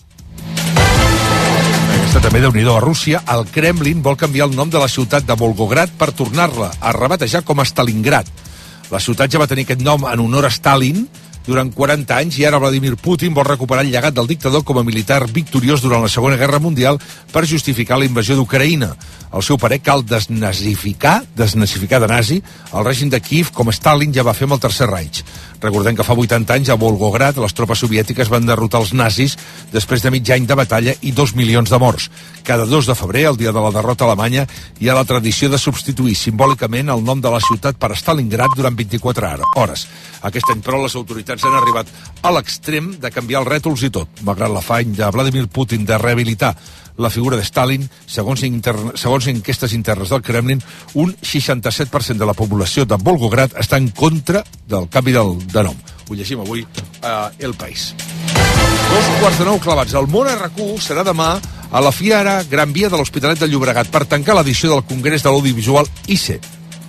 Aquesta també, Déu-n'hi-do, a Rússia, el Kremlin vol canviar el nom de la ciutat de Volgograd per tornar-la a rebatejar com a Stalingrad. La ciutat ja va tenir aquest nom en honor a Stalin durant 40 anys i ara Vladimir Putin vol recuperar el llegat del dictador com a militar victoriós durant la Segona Guerra Mundial per justificar la invasió d'Ucraïna. Al seu parer, cal desnazificar de nazi el règim de Kiev com Stalin ja va fer amb el Tercer Reich. Recordem que fa 80 anys a Volgograd les tropes soviètiques van derrotar els nazis després de mig any de batalla i 2 milions de morts. Cada 2 de febrer, el dia de la derrota alemanya, hi ha la tradició de substituir simbòlicament el nom de la ciutat per Stalingrad durant 24 hores. Aquest any, però, les autoritats han arribat a l'extrem de canviar els rètols i tot, malgrat l'afany de Vladimir Putin de rehabilitar la figura de Stalin. Segons enquestes internes del Kremlin, un 67% de la població de Volgograd està en contra del canvi de nom. Ho llegim avui a El País. 8:45 clavats. El món RQ serà demà a la Fiara Gran Via de l'Hospitalet de Llobregat per tancar l'edició del Congrés de l'Audiovisual ICE,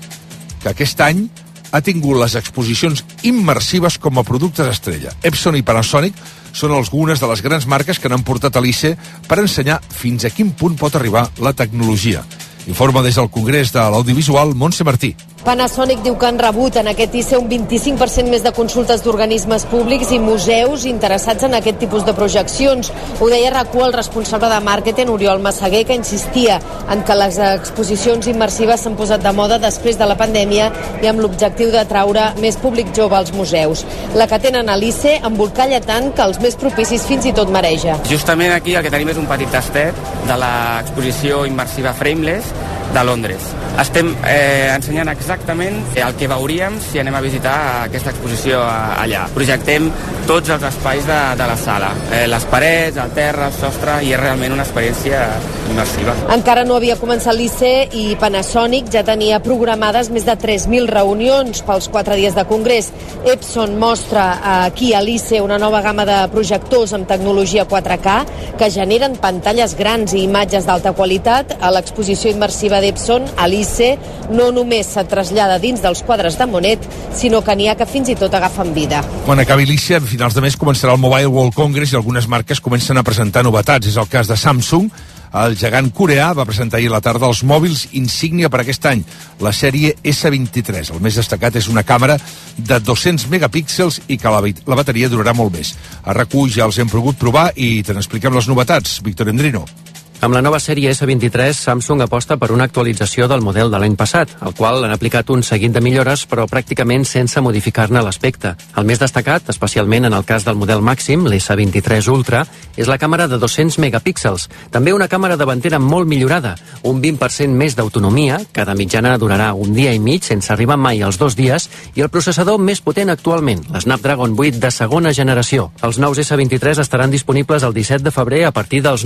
que aquest any ha tingut les exposicions immersives com a productes estrella. Epson i Panasonic són algunes de les grans marques que n'han portat a l'ICE per ensenyar fins a quin punt pot arribar la tecnologia. Informa des del Congrés de l'Audiovisual Montse Martí. Panasonic diu que han rebut en aquest ICE un 25% més de consultes d'organismes públics i museus interessats en aquest tipus de projeccions. Ho deia RAC1 el responsable de màrqueting, Oriol Massaguer, que insistia en que les exposicions immersives s'han posat de moda després de la pandèmia i amb l'objectiu d'atraure més públic jove als museus. La que tenen a l'ICE embolcalla tant que els més propicis fins i tot mareja. Justament aquí el que tenim és un petit tastet de l'exposició immersiva Frameless de Londres. Estem ensenyant exactament el que veuríem si anem a visitar aquesta exposició allà. Projectem tots els espais de la sala, les parets, el terra, el sostre, i és realment una experiència immersiva. Encara no havia començat l'ICE i Panasonic ja tenia programades més de 3.000 reunions pels 4 dies de congrés. Epson mostra aquí a l'ICE una nova gamma de projectors amb tecnologia 4K que generen pantalles grans i imatges d'alta qualitat. A l'exposició immersiva d'Epson, a l'ICE no només se trasllada dins dels quadres de Monet, sinó que n'hi ha que fins i tot agafen vida. Quan acabi l'ICE, a finals de mes començarà el Mobile World Congress i algunes marques comencen a presentar novetats. És el cas de Samsung. El gegant coreà va presentar ahir a la tarda els mòbils insígnia per aquest any, la sèrie S23. El més destacat és una càmera de 200 megapíxels i que la bateria durarà molt més. A RAC1 ja els hem pogut provar i te n'expliquem les novetats. Víctor Endrino. Amb la nova sèrie S23, Samsung aposta per una actualització del model de l'any passat, al qual han aplicat un seguit de millores, però pràcticament sense modificar-ne l'aspecte. El més destacat, especialment en el cas del model màxim, l'S23 Ultra, és la càmera de 200 megapíxels. També una càmera davantera molt millorada, un 20% més d'autonomia, que de mitjana durarà un dia i mig sense arribar mai als 2 dies, i el processador més potent actualment, l'Snapdragon 8 de segona generació. Els nous S23 estaran disponibles el 17 de febrer a partir dels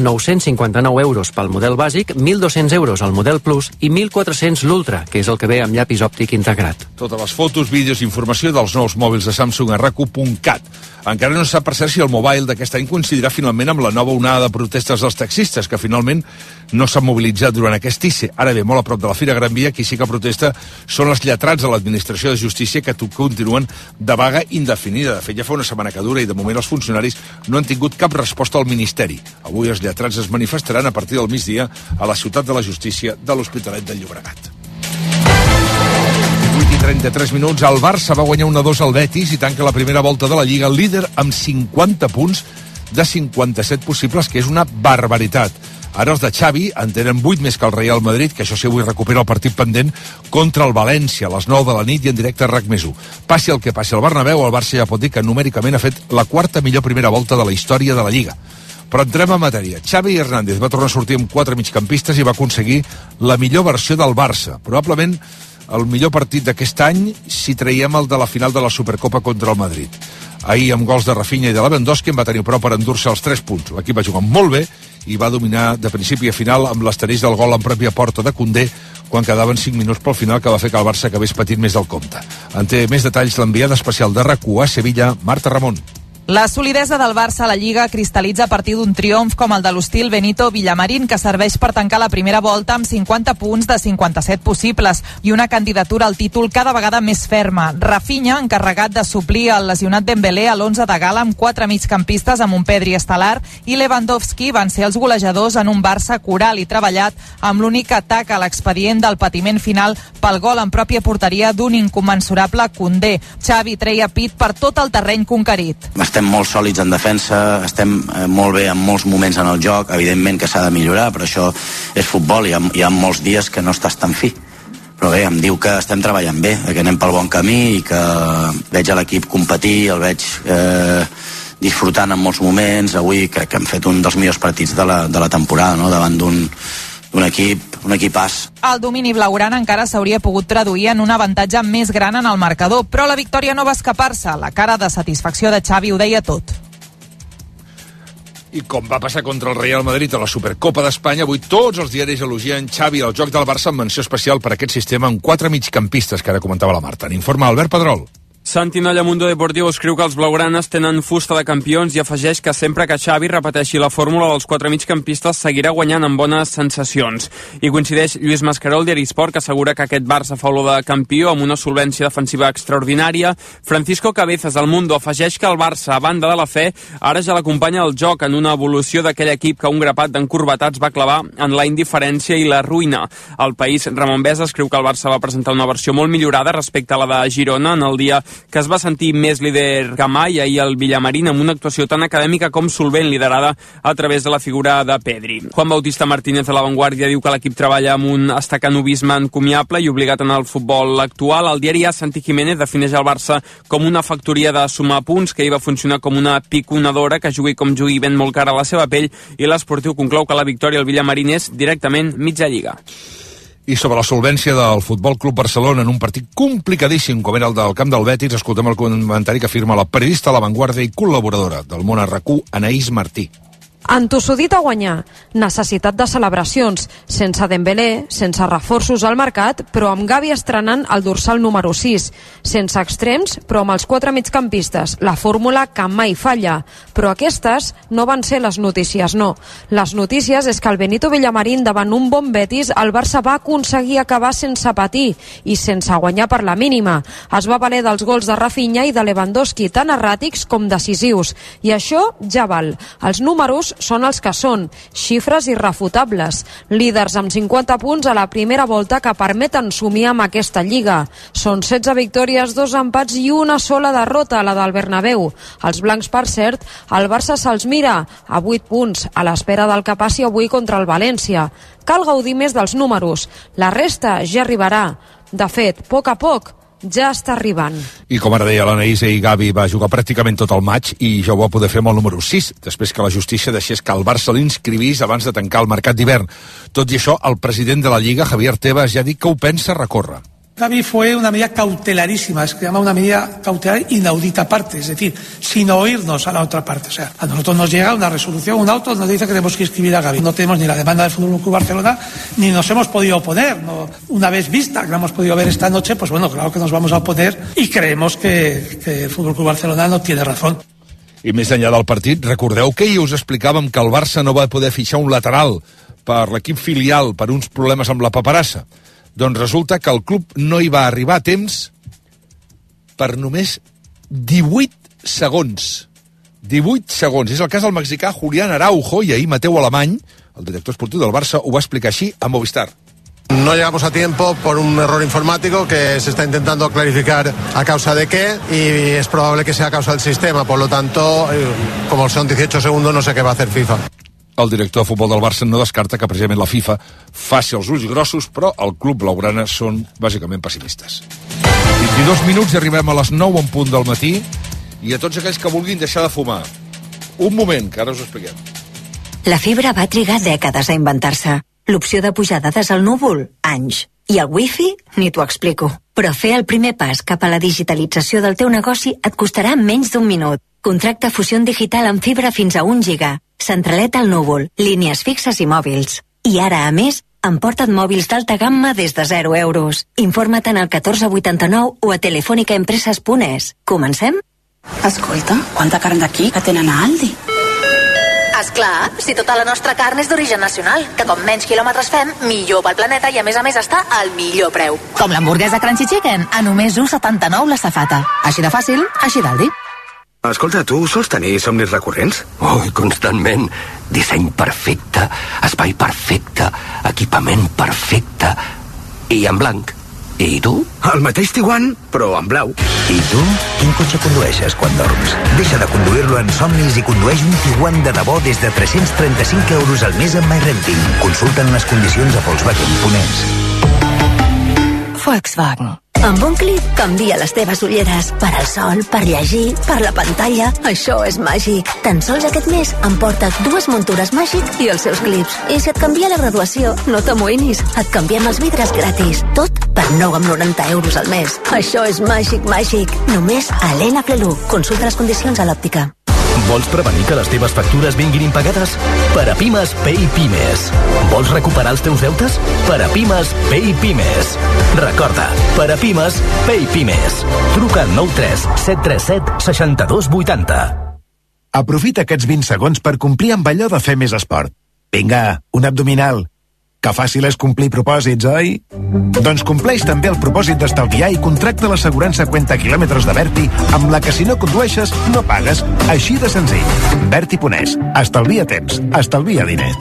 959 euros pel model bàsic, 1.200 euros al model Plus i 1.400 l'Ultra, que és el que ve amb llapis òptic integrat. Totes les fotos, vídeos i informació dels nous mòbils de Samsung a rac1.cat. Encara no sap per cert si el mobile d'aquest any coincidirà finalment amb la nova onada de protestes dels taxistes, que finalment no s'han mobilitzat durant aquest ICE. Ara bé, molt a prop de la Fira Gran Via, qui sí que protesta són els lletrats de l'Administració de Justícia, que continuen de vaga indefinida. De fet, ja fa una setmana que dura i de moment els funcionaris no han tingut cap resposta al Ministeri. Avui els lletrats es manifestaran a partir del migdia a la Ciutat de la Justícia de l'Hospitalet de Llobregat. 33 minuts, el Barça va guanyar 1-2 al Betis i tanca la primera volta de la Lliga líder amb 50 punts de 57 possibles, que és una barbaritat. Ara els de Xavi en tenen 8 més que el Real Madrid, que això sí, avui recupera el partit pendent contra el València a les 9 de la nit i en directe a RAC+1. Passi el que passi al Bernabéu, el Barça ja pot dir que numèricament ha fet la quarta millor primera volta de la història de la Lliga. Però entrem en matèria. Xavi Hernández va tornar a sortir amb 4 migcampistes i va aconseguir la millor versió del Barça. Probablement el millor partit d'aquest any si traiem el de la final de la Supercopa contra el Madrid. Ahir, amb gols de Rafinha i de Lewandowski, en va tenir prou per endur-se els 3 punts. L'equip va jugar molt bé i va dominar de principi a final amb l'asterix del gol en pròpia porta de Koundé quan quedaven 5 minuts pel final, que va fer que el Barça acabés patint més del compte. En té més detalls l'enviada especial de RAC1 a Sevilla, Marta Ramon. La solidesa del Barça a la Lliga cristal·litza a partir d'un triomf com el de l'hostil Benito Villamarín, que serveix per tancar la primera volta amb 50 punts de 57 possibles i una candidatura al títol cada vegada més ferma. Rafinha, encarregat de suplir el lesionat Dembélé a l'11 de gala amb 4 migcampistes amb un Pedri estel·lar, i Lewandowski van ser els golejadors en un Barça coral i treballat amb l'únic atac a l'expedient del patiment final pel gol en pròpia porteria d'un incommensurable Koundé. Xavi treia pit per tot el terreny conquerit. Estem molt sòlids en defensa, estem molt bé en molts moments en el joc, evidentment que s'ha de millorar, però això és futbol, hi ha molts dies que no estàs tan fi. Però bé, em diu que estem treballant bé, que anem pel bon camí i que veig a l'equip competir, el veig disfrutant en molts moments. Avui crec que hem fet un dels millors partits de la temporada, no? Davant d'un equipàs. El domini blaugrana encara s'hauria pogut traduir en un avantatge més gran en el marcador, però la victòria no va escapar-se. La cara de satisfacció de Xavi ho deia tot. I com va passar contra el Real Madrid a la Supercopa d'Espanya, avui tots els diaris elogien Xavi al joc del Barça amb menció especial per aquest sistema amb 4 migcampistes, que ara comentava la Marta. N'informa Albert Pedrol. Santi Nolla, Mundo Deportivo, escriu que els blaugranes tenen fusta de campions i afegeix que sempre que Xavi repeteixi la fórmula dels 4 migcampistes seguirà guanyant amb bones sensacions. I coincideix Lluís Mascarol, diari Sport, que assegura que aquest Barça fa olor de campió amb una solvència defensiva extraordinària. Francisco Cabezas, del Mundo, afegeix que el Barça, a banda de la fe, ara ja l'acompanya el joc en una evolució d'aquell equip que un grapat d'encurbatats va clavar en la indiferència i la ruïna. El País, Ramon Besa, escriu que el Barça va presentar una versió molt millorada respecte a la de Girona en el dia que es va sentir més líder que mai, ahir el Villamarín amb una actuació tan acadèmica com solvent, liderada a través de la figura de Pedri. Juan Bautista Martínez de La Vanguardia diu que l'equip treballa amb un estacanovisme encomiable i obligat en el futbol actual. El diari A, Santi Jiménez, defineix el Barça com una factoria de sumar punts, que hi va funcionar com una piconadora, que jugui com jugui ven molt cara a la seva pell, i l'Esportiu conclou que la victòria al Villamarín és directament mitja lliga. I sobre la solvència del Futbol Club Barcelona en un partit complicadíssim com era el del camp del Betis, escoltem el comentari que afirma la periodista a La Vanguardia i col·laboradora del món a RAC1, Anaïs Martí. Entossudit a guanyar, necessitat de celebracions, sense Dembélé, sense reforços al mercat, però amb Gavi estrenant el dorsal número 6, sense extrems, però amb els 4 migcampistes, la fórmula que mai falla. Però aquestes no van ser les notícies, no. Les notícies és que el Benito Villamarín, davant un bon Betis, el Barça va aconseguir acabar sense patir i sense guanyar per la mínima. Es va valer dels gols de Rafinha i de Lewandowski, tan erràtics com decisius. I això ja val. Els números són els que són, xifres irrefutables. Líders amb 50 punts a la primera volta que permeten somiar amb aquesta lliga. Són 16 victòries, 2 empats i una sola derrota, la del Bernabéu. Els blancs, per cert, el Barça se'ls mira a 8 punts, a l'espera del que passi avui contra el València. Cal gaudir més dels números. La resta ja arribarà. De fet, a poc, ja està arribant. I com ara deia l'Anaïs, i Gavi va jugar pràcticament tot el maig i ja ho va poder fer amb el número 6, després que la justícia deixés que el Barça l'inscrivís abans de tancar el mercat d'hivern. Tot i això, el president de la Lliga, Javier Tebas, ja ha dit que ho pensa recórrer. Gavi fue una medida cautelarísima, es que llama una medida cautelar inaudita aparte, es decir, sin oírnos a la otra parte. O sea, a nosotros nos llega una resolución, un auto nos dice que tenemos que inscribir a Gavi. No tenemos ni la demanda del Fútbol Club Barcelona, ni nos hemos podido oponer. No, una vez vista que la hemos podido ver esta noche, pues bueno, claro que nos vamos a oponer y creemos que el Fútbol Club Barcelona no tiene razón. I més enllà del partit, recordeu que ahir us explicàvem que el Barça no va poder fitxar un lateral per l'equip filial per uns problemes amb la paperassa. Doncs resulta que el club no hi va arribar a temps per només 18 segons. 18 segons. És el cas del mexicà Julián Araujo, i ahir Mateu Alemany, el director esportiu del Barça, ho va explicar així a Movistar. No llegamos a tiempo por un error informático que se está intentando clarificar a causa de qué, y es probable que sea a causa del sistema. Por lo tanto, como son 18 segundos, no sé qué va a hacer FIFA. El director de futbol del Barça no descarta que precisament la FIFA faci els ulls grossos, però el club blaugrana són bàsicament pessimistes. 22 minuts i arribem a les 9 en punt del matí, i a tots aquells que vulguin deixar de fumar, un moment, que ara us ho expliquem. La fibra va trigar dècades a inventar-se. L'opció de pujar dades al núvol, anys. I el wifi, ni t'ho explico. Però fer el primer pas cap a la digitalització del teu negoci et costarà menys d'1 minut. Contracta Fusión Digital amb fibra fins a 1 giga. Centraleta al núvol, línies fixes i mòbils. I ara, a més, emporta't mòbils d'alta gamma des de 0 euros. Informa't en el 1489 o a telefonicaempreses.es. Comencem? Escolta, quanta carn d'aquí que tenen a Aldi? Esclar, si tota la nostra carn és d'origen nacional, que com menys quilòmetres fem, millor pel planeta i a més està al millor preu. Com l'hamburguesa Crunchy Chicken, a només 1,79 la safata. Així de fàcil, així d'Aldi. Escolta, tu sols tenir somnis recurrents? Oh, constantment. Disseny perfecte, espai perfecte, equipament perfecte i en blanc. I tu? El mateix Tiguan, però en blau. I tu? Quin cotxe condueixes quan dorms? Deixa de conduir-lo en somnis i condueix un Tiguan de debò des de 335 euros al mes amb MyRenting. Consulta'n les condicions a Volkswagen.es. Volkswagen. Amb un clic canvia les teves ulleres. Per al sol, per llegir, per la pantalla. Això és màgic. Tan sols aquest mes emporta't 2 muntures Màgic i els seus clips. I si et canvia la graduació, no t'amoïnis. Et canviem els vidres gratis. Tot per 9,90 euros al mes. Això és màgic, màgic. Només a Elena Flelu. Consulta les condicions a l'òptica. Vols prevenir que les teves factures vinguin impagades? Per a Pimes, Pay Pimes. Vols recuperar els teus deutes? Per a Pimes, Pay Pimes. Recorda, per a Pimes, Pay Pimes. Truca al 93 737 62 80. Aprofita aquests 20 segons per complir amb allò de fer més esport. Vinga, un abdominal. Que fàcil és complir propòsits, oi? Doncs compleix també el propòsit d'estalviar i contracta l'assegurança Cuenta Quilòmetres de Berti, amb la que si no condueixes, no pagues. Així de senzill. Berti.es. Estalvia temps. Estalvia diners.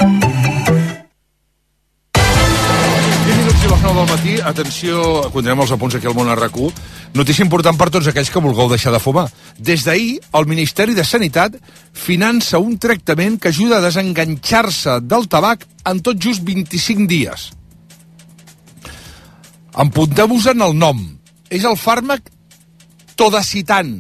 10 minuts i les 9 del matí. Atenció, continuem els apunts aquí al Món RQ. Notícia important per tots aquells que vulgueu deixar de fumar. Des d'ahir, el Ministeri de Sanitat finança un tractament que ajuda a desenganxar-se del tabac en tot just 25 dies. Apunteu-vos en el nom. És el fàrmac Todacitan.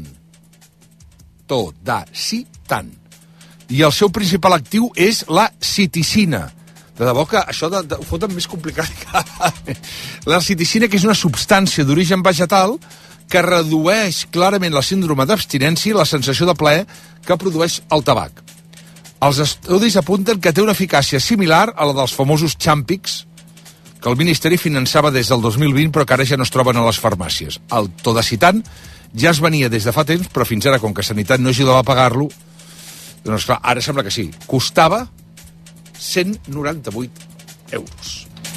Todacitan. I el seu principal actiu és la citicina. De debò que això ho foten més complicat. La citicina, que és una substància d'origen vegetal que redueix clarament la síndrome d'abstinència i la sensació de plaer que produeix el tabac. Els estudis apunten que té una eficàcia similar a la dels famosos Champix, que el Ministeri finançava des del 2020, però que ara ja no es troben a les farmàcies. El Todacitan ja es venia des de fa temps, però fins ara, com que Sanitat no ajudava a pagar-lo, doncs clar, ara sembla que sí. Costava 198 euros.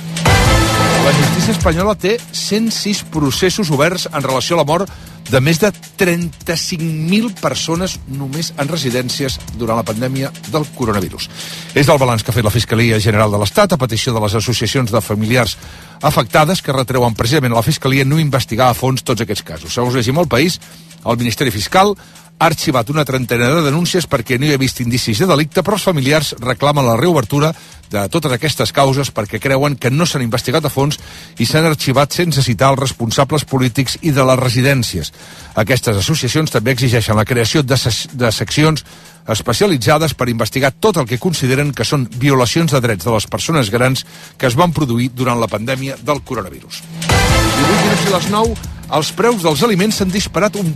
La justícia espanyola té 106 processos oberts en relació a la mort de més de 35.000 persones només en residències durant la pandèmia del coronavirus. És el balanç que ha fet la Fiscalia General de l'Estat a petició de les associacions de familiars afectades que retreuen precisament a la Fiscalia no investigar a fons tots aquests casos. Segons llegim al País, el Ministeri Fiscal ha arxivat una trentena de denúncies perquè no hi ha vist indicis de delicte, però els familiars reclamen la reobertura de totes aquestes causes perquè creuen que no s'han investigat a fons i s'han arxivat sense citar els responsables polítics i de les residències. Aquestes associacions també exigeixen la creació de seccions especialitzades per investigar tot el que consideren que són violacions de drets de les persones grans que es van produir durant la pandèmia del coronavirus. 18 minuts i les 9, els preus dels aliments s'han disparat un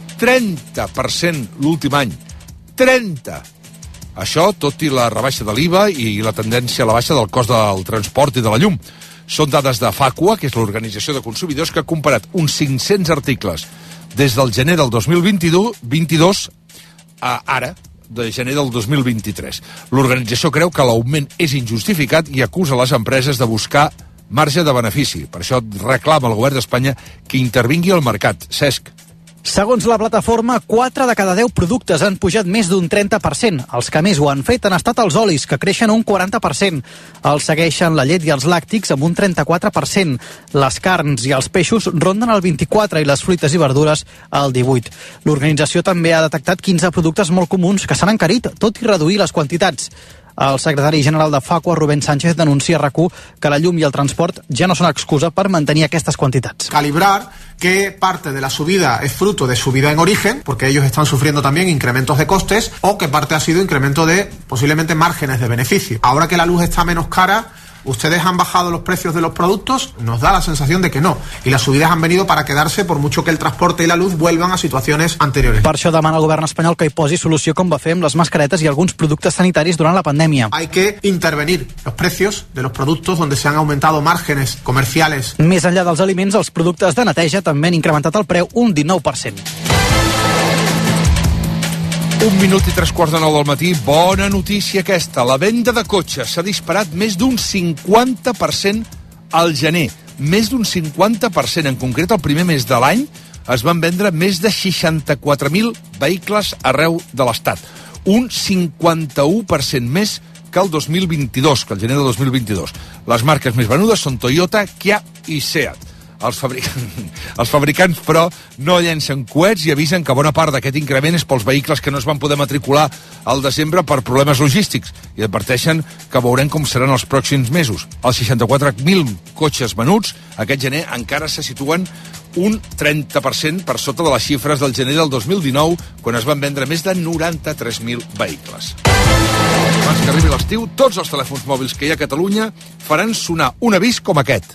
30% l'últim any. 30%! Això tot i la rebaixa de l'IVA i la tendència a la baixa del cost del transport i de la llum. Són dades de FACUA, que és l'organització de consumidors, que ha comparat uns 500 articles des del gener del 2022 a ara, de gener del 2023. L'organització creu que l'augment és injustificat i acusa les empreses de buscar marge de benefici. Per això reclama al govern d'Espanya que intervingui al mercat. Cesc. Segons la plataforma, 4 de cada 10 productes han pujat més d'un 30%. Els que més ho han fet han estat els olis, que creixen un 40%. Els segueixen la llet i els làctics amb un 34%. Les carns i els peixos ronden el 24% i les fruites i verdures el 18%. L'organització també ha detectat 15 productes molt comuns que s'han encarit, tot i reduir les quantitats. El secretari general de FACUA, Rubén Sánchez, denuncia a RAC1 que la llum i el transport ja no són excusa per mantenir aquestes quantitats. Calibrar que parte de la subida es fruto de subida en origen, porque ellos están sufriendo también incrementos de costes, o que parte ha sido incremento de posiblemente márgenes de beneficio. Ahora que la luz está menos cara, ¿Ustedes han bajado los precios de los productos? Nos da la sensación de que no. Y las subidas han venido para quedarse por mucho que el transporte y la luz vuelvan a situaciones anteriores. Per això demana al govern espanyol que hi posi solució com va fer amb les mascaretes i alguns productes sanitaris durant la pandèmia. Hay que intervenir los precios de los productos donde se han aumentado márgenes comerciales. Més enllà dels aliments, els productes de neteja també han incrementat el preu un 19%. 1 minut i 3:15 del matí. Bona notícia aquesta. La venda de cotxes s'ha disparat més d'un 50% al gener. Més d'un 50%. En concret, el primer mes de l'any es van vendre més de 64.000 vehicles arreu de l'Estat. Un 51% més que el 2022, que el gener del 2022. Les marques més venudes són Toyota, Kia i Seat. Els fabricants, però, no llencen coets i avisen que bona part d'aquest increment és pels vehicles que no es van poder matricular al desembre per problemes logístics i adverteixen que veurem com seran els pròxims mesos. Els 64.000 cotxes venuts aquest gener encara se situen un 30% per sota de les xifres del gener del 2019, quan es van vendre més de 93.000 vehicles. Abans que arribi l'estiu, tots els telèfons mòbils que hi ha a Catalunya faran sonar un avís com aquest.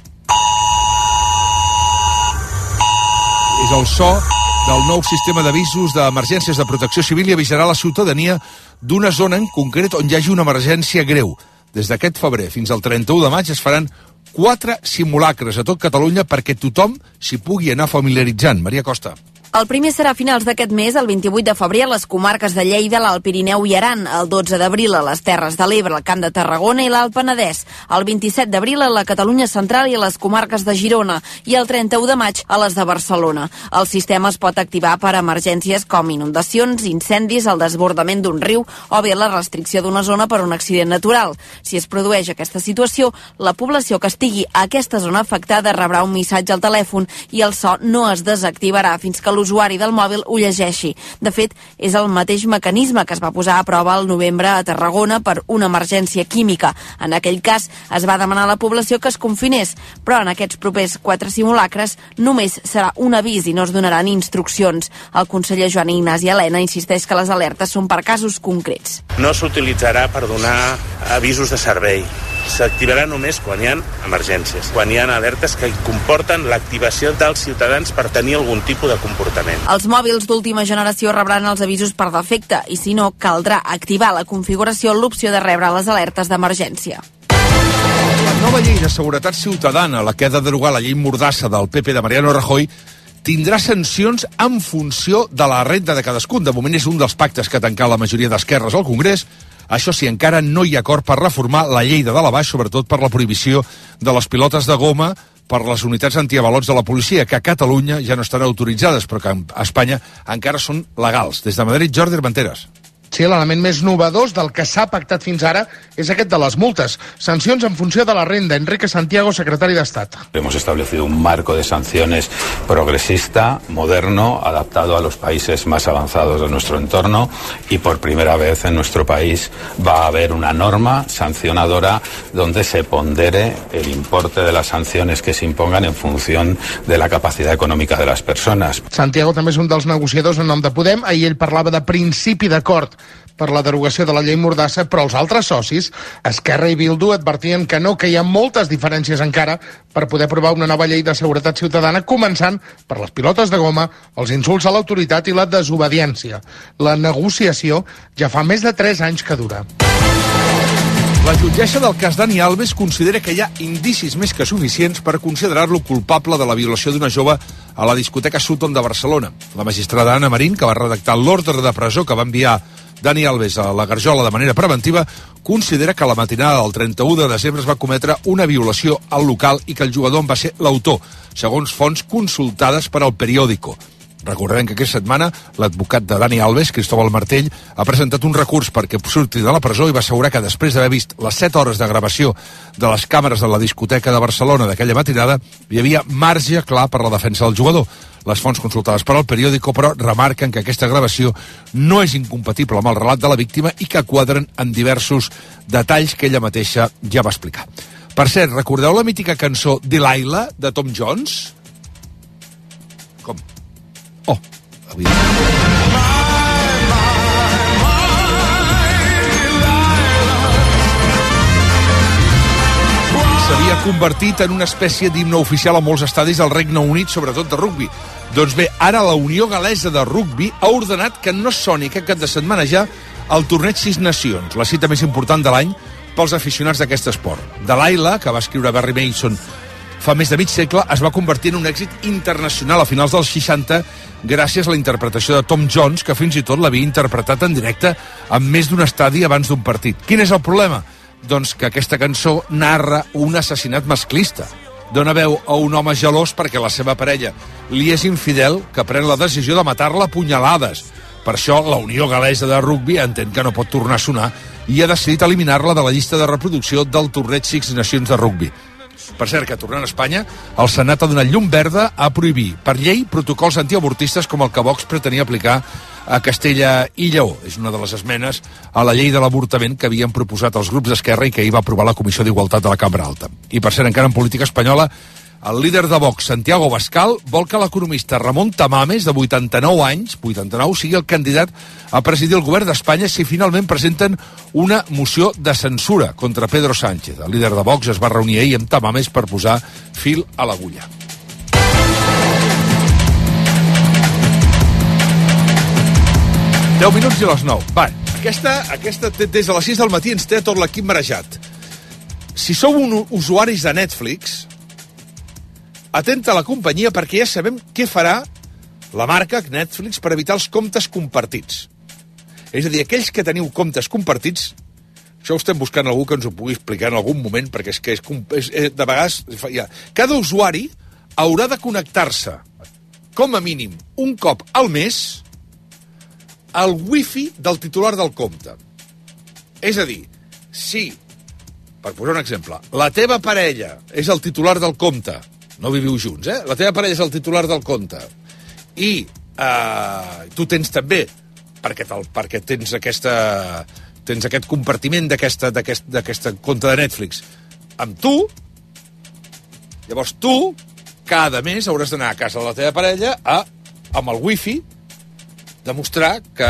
És el so del nou sistema d'avisos d'emergències de protecció civil i avisarà la ciutadania d'una zona en concret on hi hagi una emergència greu. Des d'aquest febrer fins al 31 de maig es faran 4 simulacres a tot Catalunya perquè tothom s'hi pugui anar familiaritzant. Maria Costa. El primer serà a finals d'aquest mes, el 28 de febrer, a les comarques de Lleida, l'Alt Pirineu i Aran, el 12 d'abril a les Terres de l'Ebre, el Camp de Tarragona i l'Alt Penedès, el 27 d'abril a la Catalunya Central i a les comarques de Girona i el 31 de maig a les de Barcelona. El sistema es pot activar per a emergències com inundacions, incendis, el desbordament d'un riu o bé la restricció d'una zona per un accident natural. Si es produeix aquesta situació, la població que estigui a aquesta zona afectada rebrà un missatge al telèfon i el so no es desactivarà fins que l'usuari del mòbil ho llegeixi. De fet, és el mateix mecanisme que es va posar a prova al novembre a Tarragona per una emergència química. En aquell cas, es va demanar a la població que es confinés, però en aquests propers 4 simulacres només serà un avís i no es donaran instruccions. El conseller Joan Ignasi Elena insisteix que les alertes són per casos concrets. No s'utilitzarà per donar avisos de servei. S'activarà només quan hi ha emergències, quan hi ha alertes que comporten l'activació dels ciutadans per tenir algun tipus de comportament. Els mòbils d'última generació rebran els avisos per defecte i, si no, caldrà activar la configuració l'opció de rebre les alertes d'emergència. La nova llei de seguretat ciutadana, la que ha de derogar la llei mordassa del PP de Mariano Rajoy, tindrà sancions en funció de la renda de cadascun. De moment és un dels pactes que ha tancat la majoria d'esquerres al Congrés. Això sí, encara no hi ha acord per reformar la llei de dalt a baix, sobretot per la prohibició de les pilotes de goma per les unitats antiavalots de la policia, que a Catalunya ja no estan autoritzades, però que a Espanya encara són legals. Des de Madrid, Jordi Armenteres. Sí, l'element més novedós del que s'ha pactat fins ara és aquest de les multes. Sancions en funció de la renda. Enrique Santiago, secretari d'Estat. Hemos establecido un marco de sanciones progresista, moderno, adaptado a los países más avanzados de nuestro entorno, y por primera vez en nuestro país va a haber una norma sancionadora donde se pondere el importe de las sanciones que se impongan en función de la capacidad económica de las personas. Santiago també és un dels negociadors en nom de Podem. Ahir ell parlava de principi d'acord per la derogació de la llei Mordassa, però els altres socis, Esquerra i Bildu, advertien que no, que hi ha moltes diferències encara per poder aprovar una nova llei de seguretat ciutadana, començant per les pilotes de goma, els insults a l'autoritat i la desobediència. La negociació ja fa més de 3 anys que dura. La jutgessa del cas Dani Alves considera que hi ha indicis més que suficients per considerar-lo culpable de la violació d'una jove a la discoteca Sutton de Barcelona. La magistrada Anna Marín, que va redactar l'ordre de presó que va enviar Dani Alves a la Garjola de manera preventiva, considera que la matinada del 31 de desembre es va cometre una violació al local i que el jugador en va ser l'autor, segons fonts consultades per al Periódico. Recordem que aquesta setmana l'advocat de Dani Alves, Cristóbal Martell, ha presentat un recurs perquè surti de la presó i va assegurar que després d'haver vist les 7 hores de gravació de les càmeres de la discoteca de Barcelona d'aquella matinada, hi havia marge clar per la defensa del jugador. Les fonts consultades per al Periódico, però, remarquen que aquesta gravació no és incompatible amb el relat de la víctima i que quadren en diversos detalls que ella mateixa ja va explicar. Per cert, recordeu la mítica cançó Delilah de Tom Jones? Com? Oh, convertit en una espècie d'himne oficial a molts estadis del Regne Unit, sobretot de rugbi. Doncs bé, ara la Unió Gal·lesa de Rugbi ha ordenat que no soni aquest cap de setmana ja el torneig Sis Nacions, la cita més important de l'any pels aficionats d'aquest esport. Delilah, que va escriure Barry Mason fa més de mig segle, es va convertir en un èxit internacional a finals dels 60 gràcies a la interpretació de Tom Jones, que fins i tot l'havia interpretat en directe en més d'un estadi abans d'un partit. Quin és el problema? Doncs que aquesta cançó narra un assassinat masclista. Dona veu a un home gelós perquè la seva parella li és infidel, que pren la decisió de matar-la a punyalades. Per això la Unió Gal·lesa de Rugbi entén que no pot tornar a sonar i ha decidit eliminar-la de la llista de reproducció del torneig Sis Nacions de Rugbi. Per cert, que tornant a Espanya, el Senat ha donat llum verda a prohibir, per llei, protocols antiavortistes com el que Vox pretenia aplicar a Castella i Lleó. És una de les esmenes a la llei de l'avortament que havien proposat els grups d'Esquerra i que ahir va aprovar la Comissió d'Igualtat de la Cambra Alta. I per cert, encara en política espanyola, el líder de Vox, Santiago Abascal, vol que l'economista Ramon Tamames, de 89 anys, 89, sigui el candidat a presidir el govern d'Espanya si finalment presenten una moció de censura contra Pedro Sánchez. El líder de Vox es va reunir ahir amb Tamames per posar fil a l'agulla. Deu minuts i les 9. Va, aquesta des de les 6 del matí ens té tot l'equip marejat. Si sou usuaris de Netflix, atenta a la companyia perquè ja sabem què farà la marca Netflix per evitar els comptes compartits. És a dir, aquells que teniu comptes compartits, això ho estem buscant algú que ens ho pugui explicar en algun moment, perquè és que de vegades... Cada usuari haurà de connectar-se, com a mínim, un cop al mes al wifi del titular del compte. És a dir, si, per posar un exemple, la teva parella és el titular del compte, no viviu junts, la teva parella és el titular del compte, i tu tens també, perquè tens aquest compartiment d'aquesta compte de Netflix amb tu, llavors tu cada mes hauràs d'anar a casa de la teva parella amb el wifi demostrar que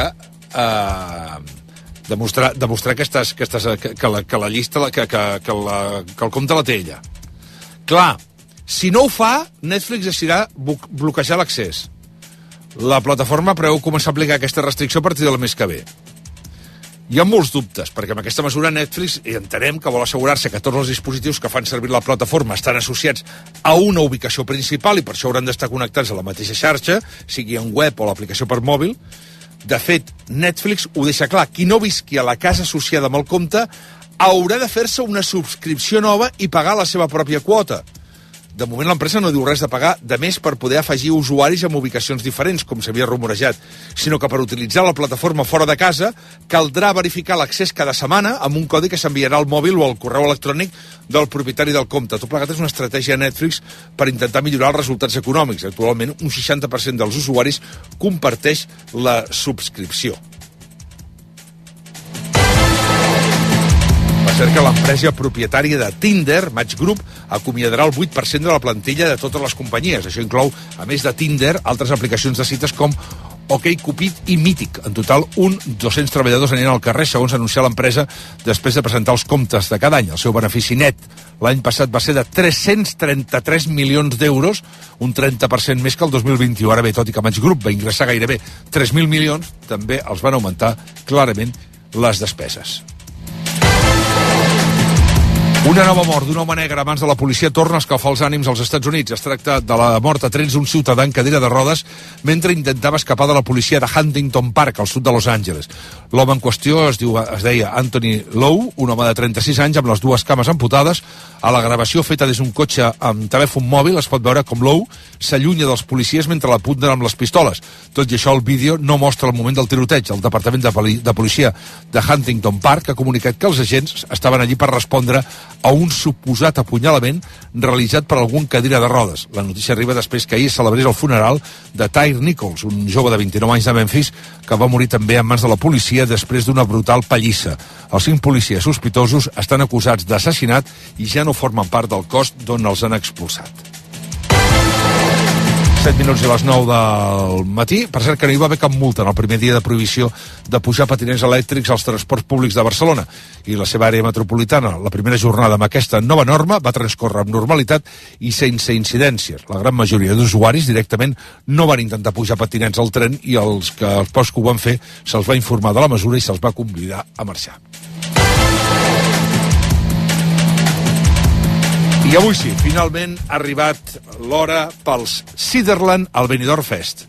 la llista que el compte la té ella. Clar, si no ho fa, Netflix decidirà bloquejar l'accés. La plataforma preveu començar a aplicar aquesta restricció a partir del mes que ve. Hi ha molts dubtes, perquè amb aquesta mesura Netflix entenem que vol assegurar-se que tots els dispositius que fan servir la plataforma estan associats a una ubicació principal i per això hauran d'estar connectats a la mateixa xarxa, sigui en web o l'aplicació per mòbil. De fet, Netflix ho deixa clar. Qui no visqui a la casa associada amb el compte haurà de fer-se una subscripció nova i pagar la seva pròpia quota. De moment l'empresa no diu res de pagar de més per poder afegir usuaris amb ubicacions diferents, com s'havia rumorejat, sinó que per utilitzar la plataforma fora de casa caldrà verificar l'accés cada setmana amb un codi que s'enviarà al mòbil o al correu electrònic del propietari del compte. Tot plegat és una estratègia de Netflix per intentar millorar els resultats econòmics. Actualment, un 60% dels usuaris comparteix la subscripció. Va ser que l'empresa propietària de Tinder, Match Group, acomiadarà el 8% de la plantilla de totes les companyies. Això inclou, a més de Tinder, altres aplicacions de cites com OkCupid i Mythic. En total, 200 treballadors aniran al carrer, segons anunciar l'empresa, després de presentar els comptes de cada any. El seu benefici net l'any passat va ser de 333 milions d'euros, un 30% més que el 2021. Ara bé, tot i que Match Group va ingressar gairebé 3.000 milions, també els van augmentar clarament les despeses. Una nova mort d'un home negre a mans de la policia torna a escalfar els ànims als Estats Units. Es tracta de la mort a trets d'un ciutadà en cadira de rodes mentre intentava escapar de la policia de Huntington Park, al sud de Los Angeles. L'home en qüestió es deia Anthony Lowe, un home de 36 anys amb les dues cames amputades. A la gravació feta des d'un cotxe amb telèfon mòbil es pot veure com Lowe s'allunya dels policies mentre l'apunten amb les pistoles. Tot i això, el vídeo no mostra el moment del tiroteig. El Departament de Policia de Huntington Park ha comunicat que els agents estaven allí per respondre a un suposat apunyalament realitzat per algun cadira de rodes. La notícia arriba després que ahir celebrés el funeral de Tyre Nichols, un jove de 29 anys de Memphis que va morir també en mans de la policia després d'una brutal pallissa. Els 5 policies sospitosos estan acusats d'assassinat i ja no formen part del cos d'on els han expulsat. 7 minuts i les 9 del matí. Per cert que no hi va haver cap multa en el primer dia de prohibició de pujar patinets elèctrics als transports públics de Barcelona i la seva àrea metropolitana. La primera jornada amb aquesta nova norma va transcórrer amb normalitat i sense incidències. La gran majoria d'usuaris directament no van intentar pujar patinets al tren i els pocs que ho van fer se'ls va informar de la mesura i se'ls va convidar a marxar. I avui sí, finalment ha arribat l'hora pels Ciderland al Benidorm Fest.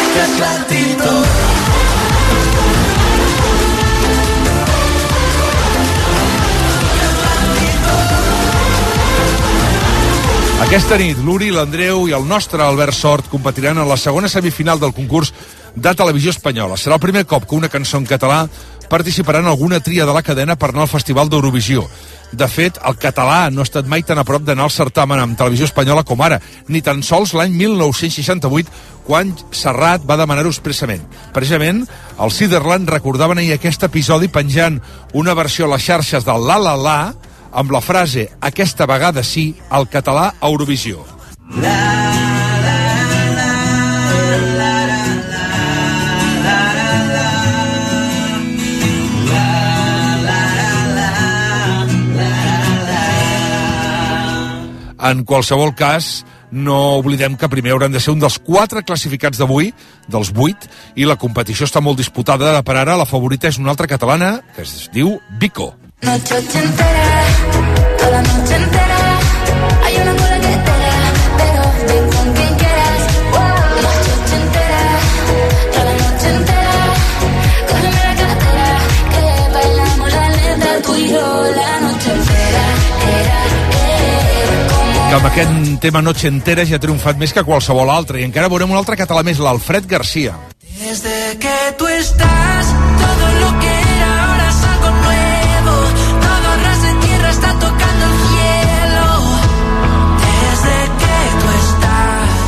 Aquesta nit, l'Uri, l'Andreu i el nostre Albert Sort competiran en la segona semifinal del concurs de televisió espanyola. Serà el primer cop que una cançó en català participarà en alguna tria de la cadena per anar al Festival d'Eurovisió. De fet, el català no ha estat mai tan a prop d'anar al certamen amb televisió espanyola com ara, ni tan sols l'any 1968, quan Serrat va demanar-ho expressament. Precisament, els Ciderland recordaven ahir aquest episodi penjant una versió a les xarxes del La La La amb la frase "aquesta vegada sí, el català a Eurovisió". En qualsevol cas, no oblidem que primer hauran de ser un dels 4 classificats d'avui, dels 8, i la competició està molt disputada. Per ara, la favorita és una altra catalana, que es diu Vico. Noche entera, toda noche entera, hay una cola que espera, pero ven con quien quieras. Noche entera, toda noche entera, cógeme la cartera, que bailamos la neta, tú y yo la noche entera, Que amb aquest tema Noche Entera ja ha triomfat més que qualsevol altre. I encara veurem un altre català més, l'Alfred Garcia. Desde que tú estás, todo lo que era ahora es algo nuevo. Todo ras de tierra está tocando el cielo. Desde que tú estás.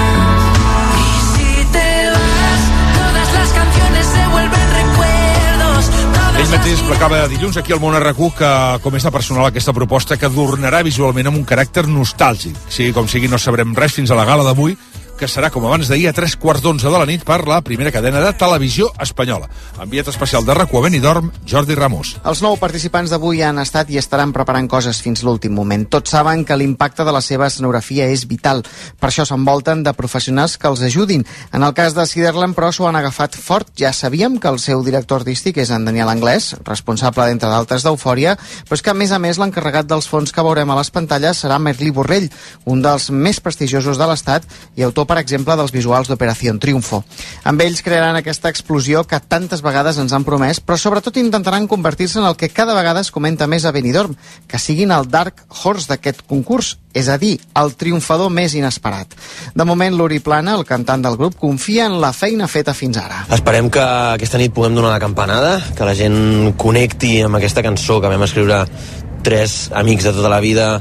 Y si te vas, todas las canciones se vuelven recuerdos. Ell mateix explicava dilluns aquí al Món RQ que com és de personal aquesta proposta que adornarà visualment amb un caràcter nostàlgic. Sigui com sigui, no sabrem res fins a la gala d'avui, que serà, com abans d'ahir, a 3:15 de la nit per la primera cadena de televisió espanyola. Enviat especial de RAC1 a Benidorm, Jordi Ramos. Els 9 participants d'avui han estat i estaran preparant coses fins l'últim moment. Tots saben que l'impacte de la seva escenografia és vital. Per això s'envolten de professionals que els ajudin. En el cas de Ciderland, però, s'ho han agafat fort. Ja sabíem que el seu director artístic és en Daniel Anglès, responsable, d'entre d'altres, d'Eufòria, però és que, a més, l'encarregat dels fons que veurem a les pantalles serà Merlí Borrell, un dels més prestigiosos de l'Estat i autor, per exemple, dels visuals d'Operació Triunfo. Amb ells crearan aquesta explosió que tantes vegades ens han promès, però sobretot intentaran convertir-se en el que cada vegada es comenta més a Benidorm, que siguin el Dark Horse d'aquest concurs, és a dir, el triomfador més inesperat. De moment, l'Uri Plana, el cantant del grup, confia en la feina feta fins ara. Esperem que aquesta nit puguem donar la campanada, que la gent connecti amb aquesta cançó que vam escriure 3 amics de tota la vida,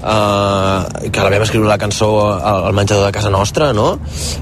que la vam escriure la cançó al menjador de casa nostra, no?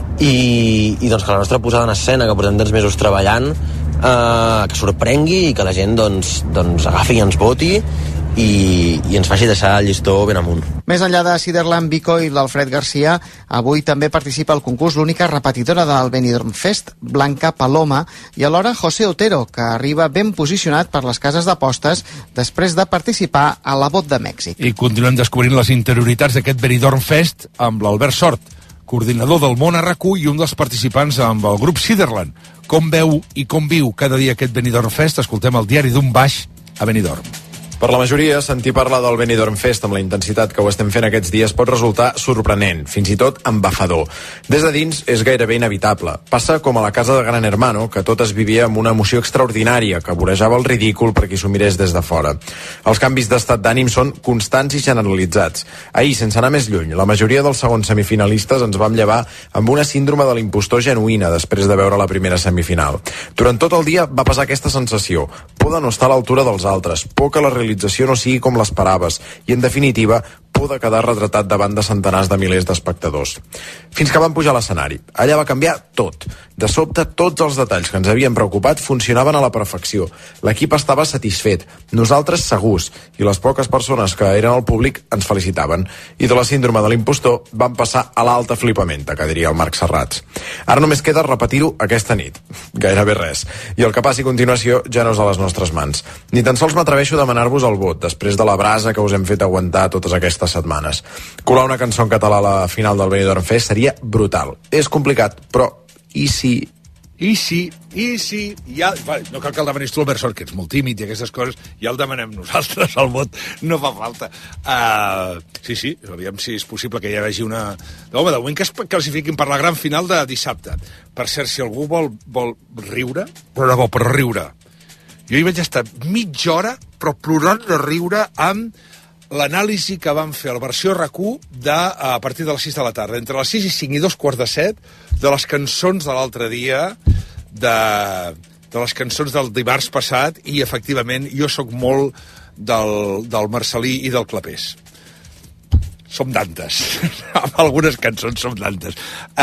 I doncs que la nostra posada en escena, que portem 3 mesos treballant, que sorprengui i que la gent doncs agafi i ens voti i ens faci deixar el llistó ben amunt. Més enllà de Ciderland, Vico i l'Alfred Garcia, avui també participa al concurs l'única repetidora del Benidorm Fest, Blanca Paloma, i alhora José Otero, que arriba ben posicionat per les cases d'apostes després de participar a la Bot de Mèxic. I continuem descobrint les interioritats d'aquest Benidorm Fest amb l'Albert Sort, coordinador del Món RQ i un dels participants amb el grup Ciderland. Com veu i com viu cada dia aquest Benidorm Fest? Escoltem el diari d'un baix a Benidorm. Per la majoria, sentir parlar del Benidorm Fest amb la intensitat que ho estem fent aquests dies pot resultar sorprenent, fins i tot embafador. Des de dins és gairebé inevitable. Passa com a la casa de Gran Hermano, que tot es vivia amb una emoció extraordinària, que vorejava el ridícul per qui s'ho mirés des de fora. Els canvis d'estat d'ànim són constants i generalitzats. Ahir, sense anar més lluny, la majoria dels segons semifinalistes ens vam llevar amb una síndrome de l'impostor genuïna després de veure la primera semifinal. Durant tot el dia va passar aquesta sensació, por de no estar a l'altura dels altres, por que la realització no sigui com l'esperaves i, en definitiva, por de quedar retratat davant de centenars de milers d'espectadors. Fins que van pujar a l'escenari. Allà va canviar tot. De sobte, tots els detalls que ens havien preocupat funcionaven a la perfecció. L'equip estava satisfet, nosaltres segurs, i les poques persones que eren al públic ens felicitaven. I de la síndrome de l'impostor van passar a l'alta flipamenta, que diria el Marc Serrats. Ara només queda repetir-ho aquesta nit. Gairebé res. I el que passi a continuació ja no és a les nostres mans. Ni tan sols m'atreveixo a demanar-vos el vot, després de la brasa que us hem fet aguantar totes aquestes setmanes. Colar una cançó en català a la final del Benidorm Fest seria brutal. És complicat, però i si... Ja, no cal que el demanis tu, Albert Sort, que ets molt tímid i aquestes coses, ja el demanem nosaltres, el vot no fa falta. Sí, aviam si és possible que hi hagi una... Home, de moment que es classifiquin per la gran final de dissabte. Per cert, si algú vol riure, però riure. Jo hi vaig estar mitja hora, però plorant de riure amb l'anàlisi que van fer a la versió RAC1 a partir de les 6 de la tarda, entre les 6 i 5 i 2:45, de les cançons de l'altre dia, de les cançons del dimarts passat, i efectivament jo sóc molt del Marcelí i del Clapés. Som d'antes. Amb algunes cançons som d'antes.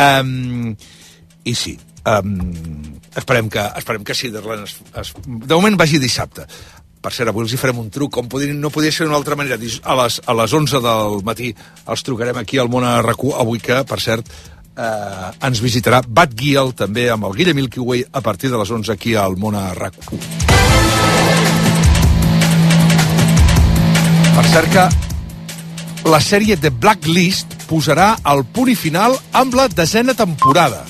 I sí, esperem que Siderland de moment vagi dissabte. Per cert, avui els hi farem un truc, no podia ser d'una altra manera. A les 11 del matí els trucarem aquí al Món a RAC1, avui que, per cert, ens visitarà Bad Gyal, també amb el Guillem Milky Way, a partir de les 11 aquí al Món a RAC1. Per cert que la sèrie The Blacklist posarà el punt i final amb la 10ª temporada.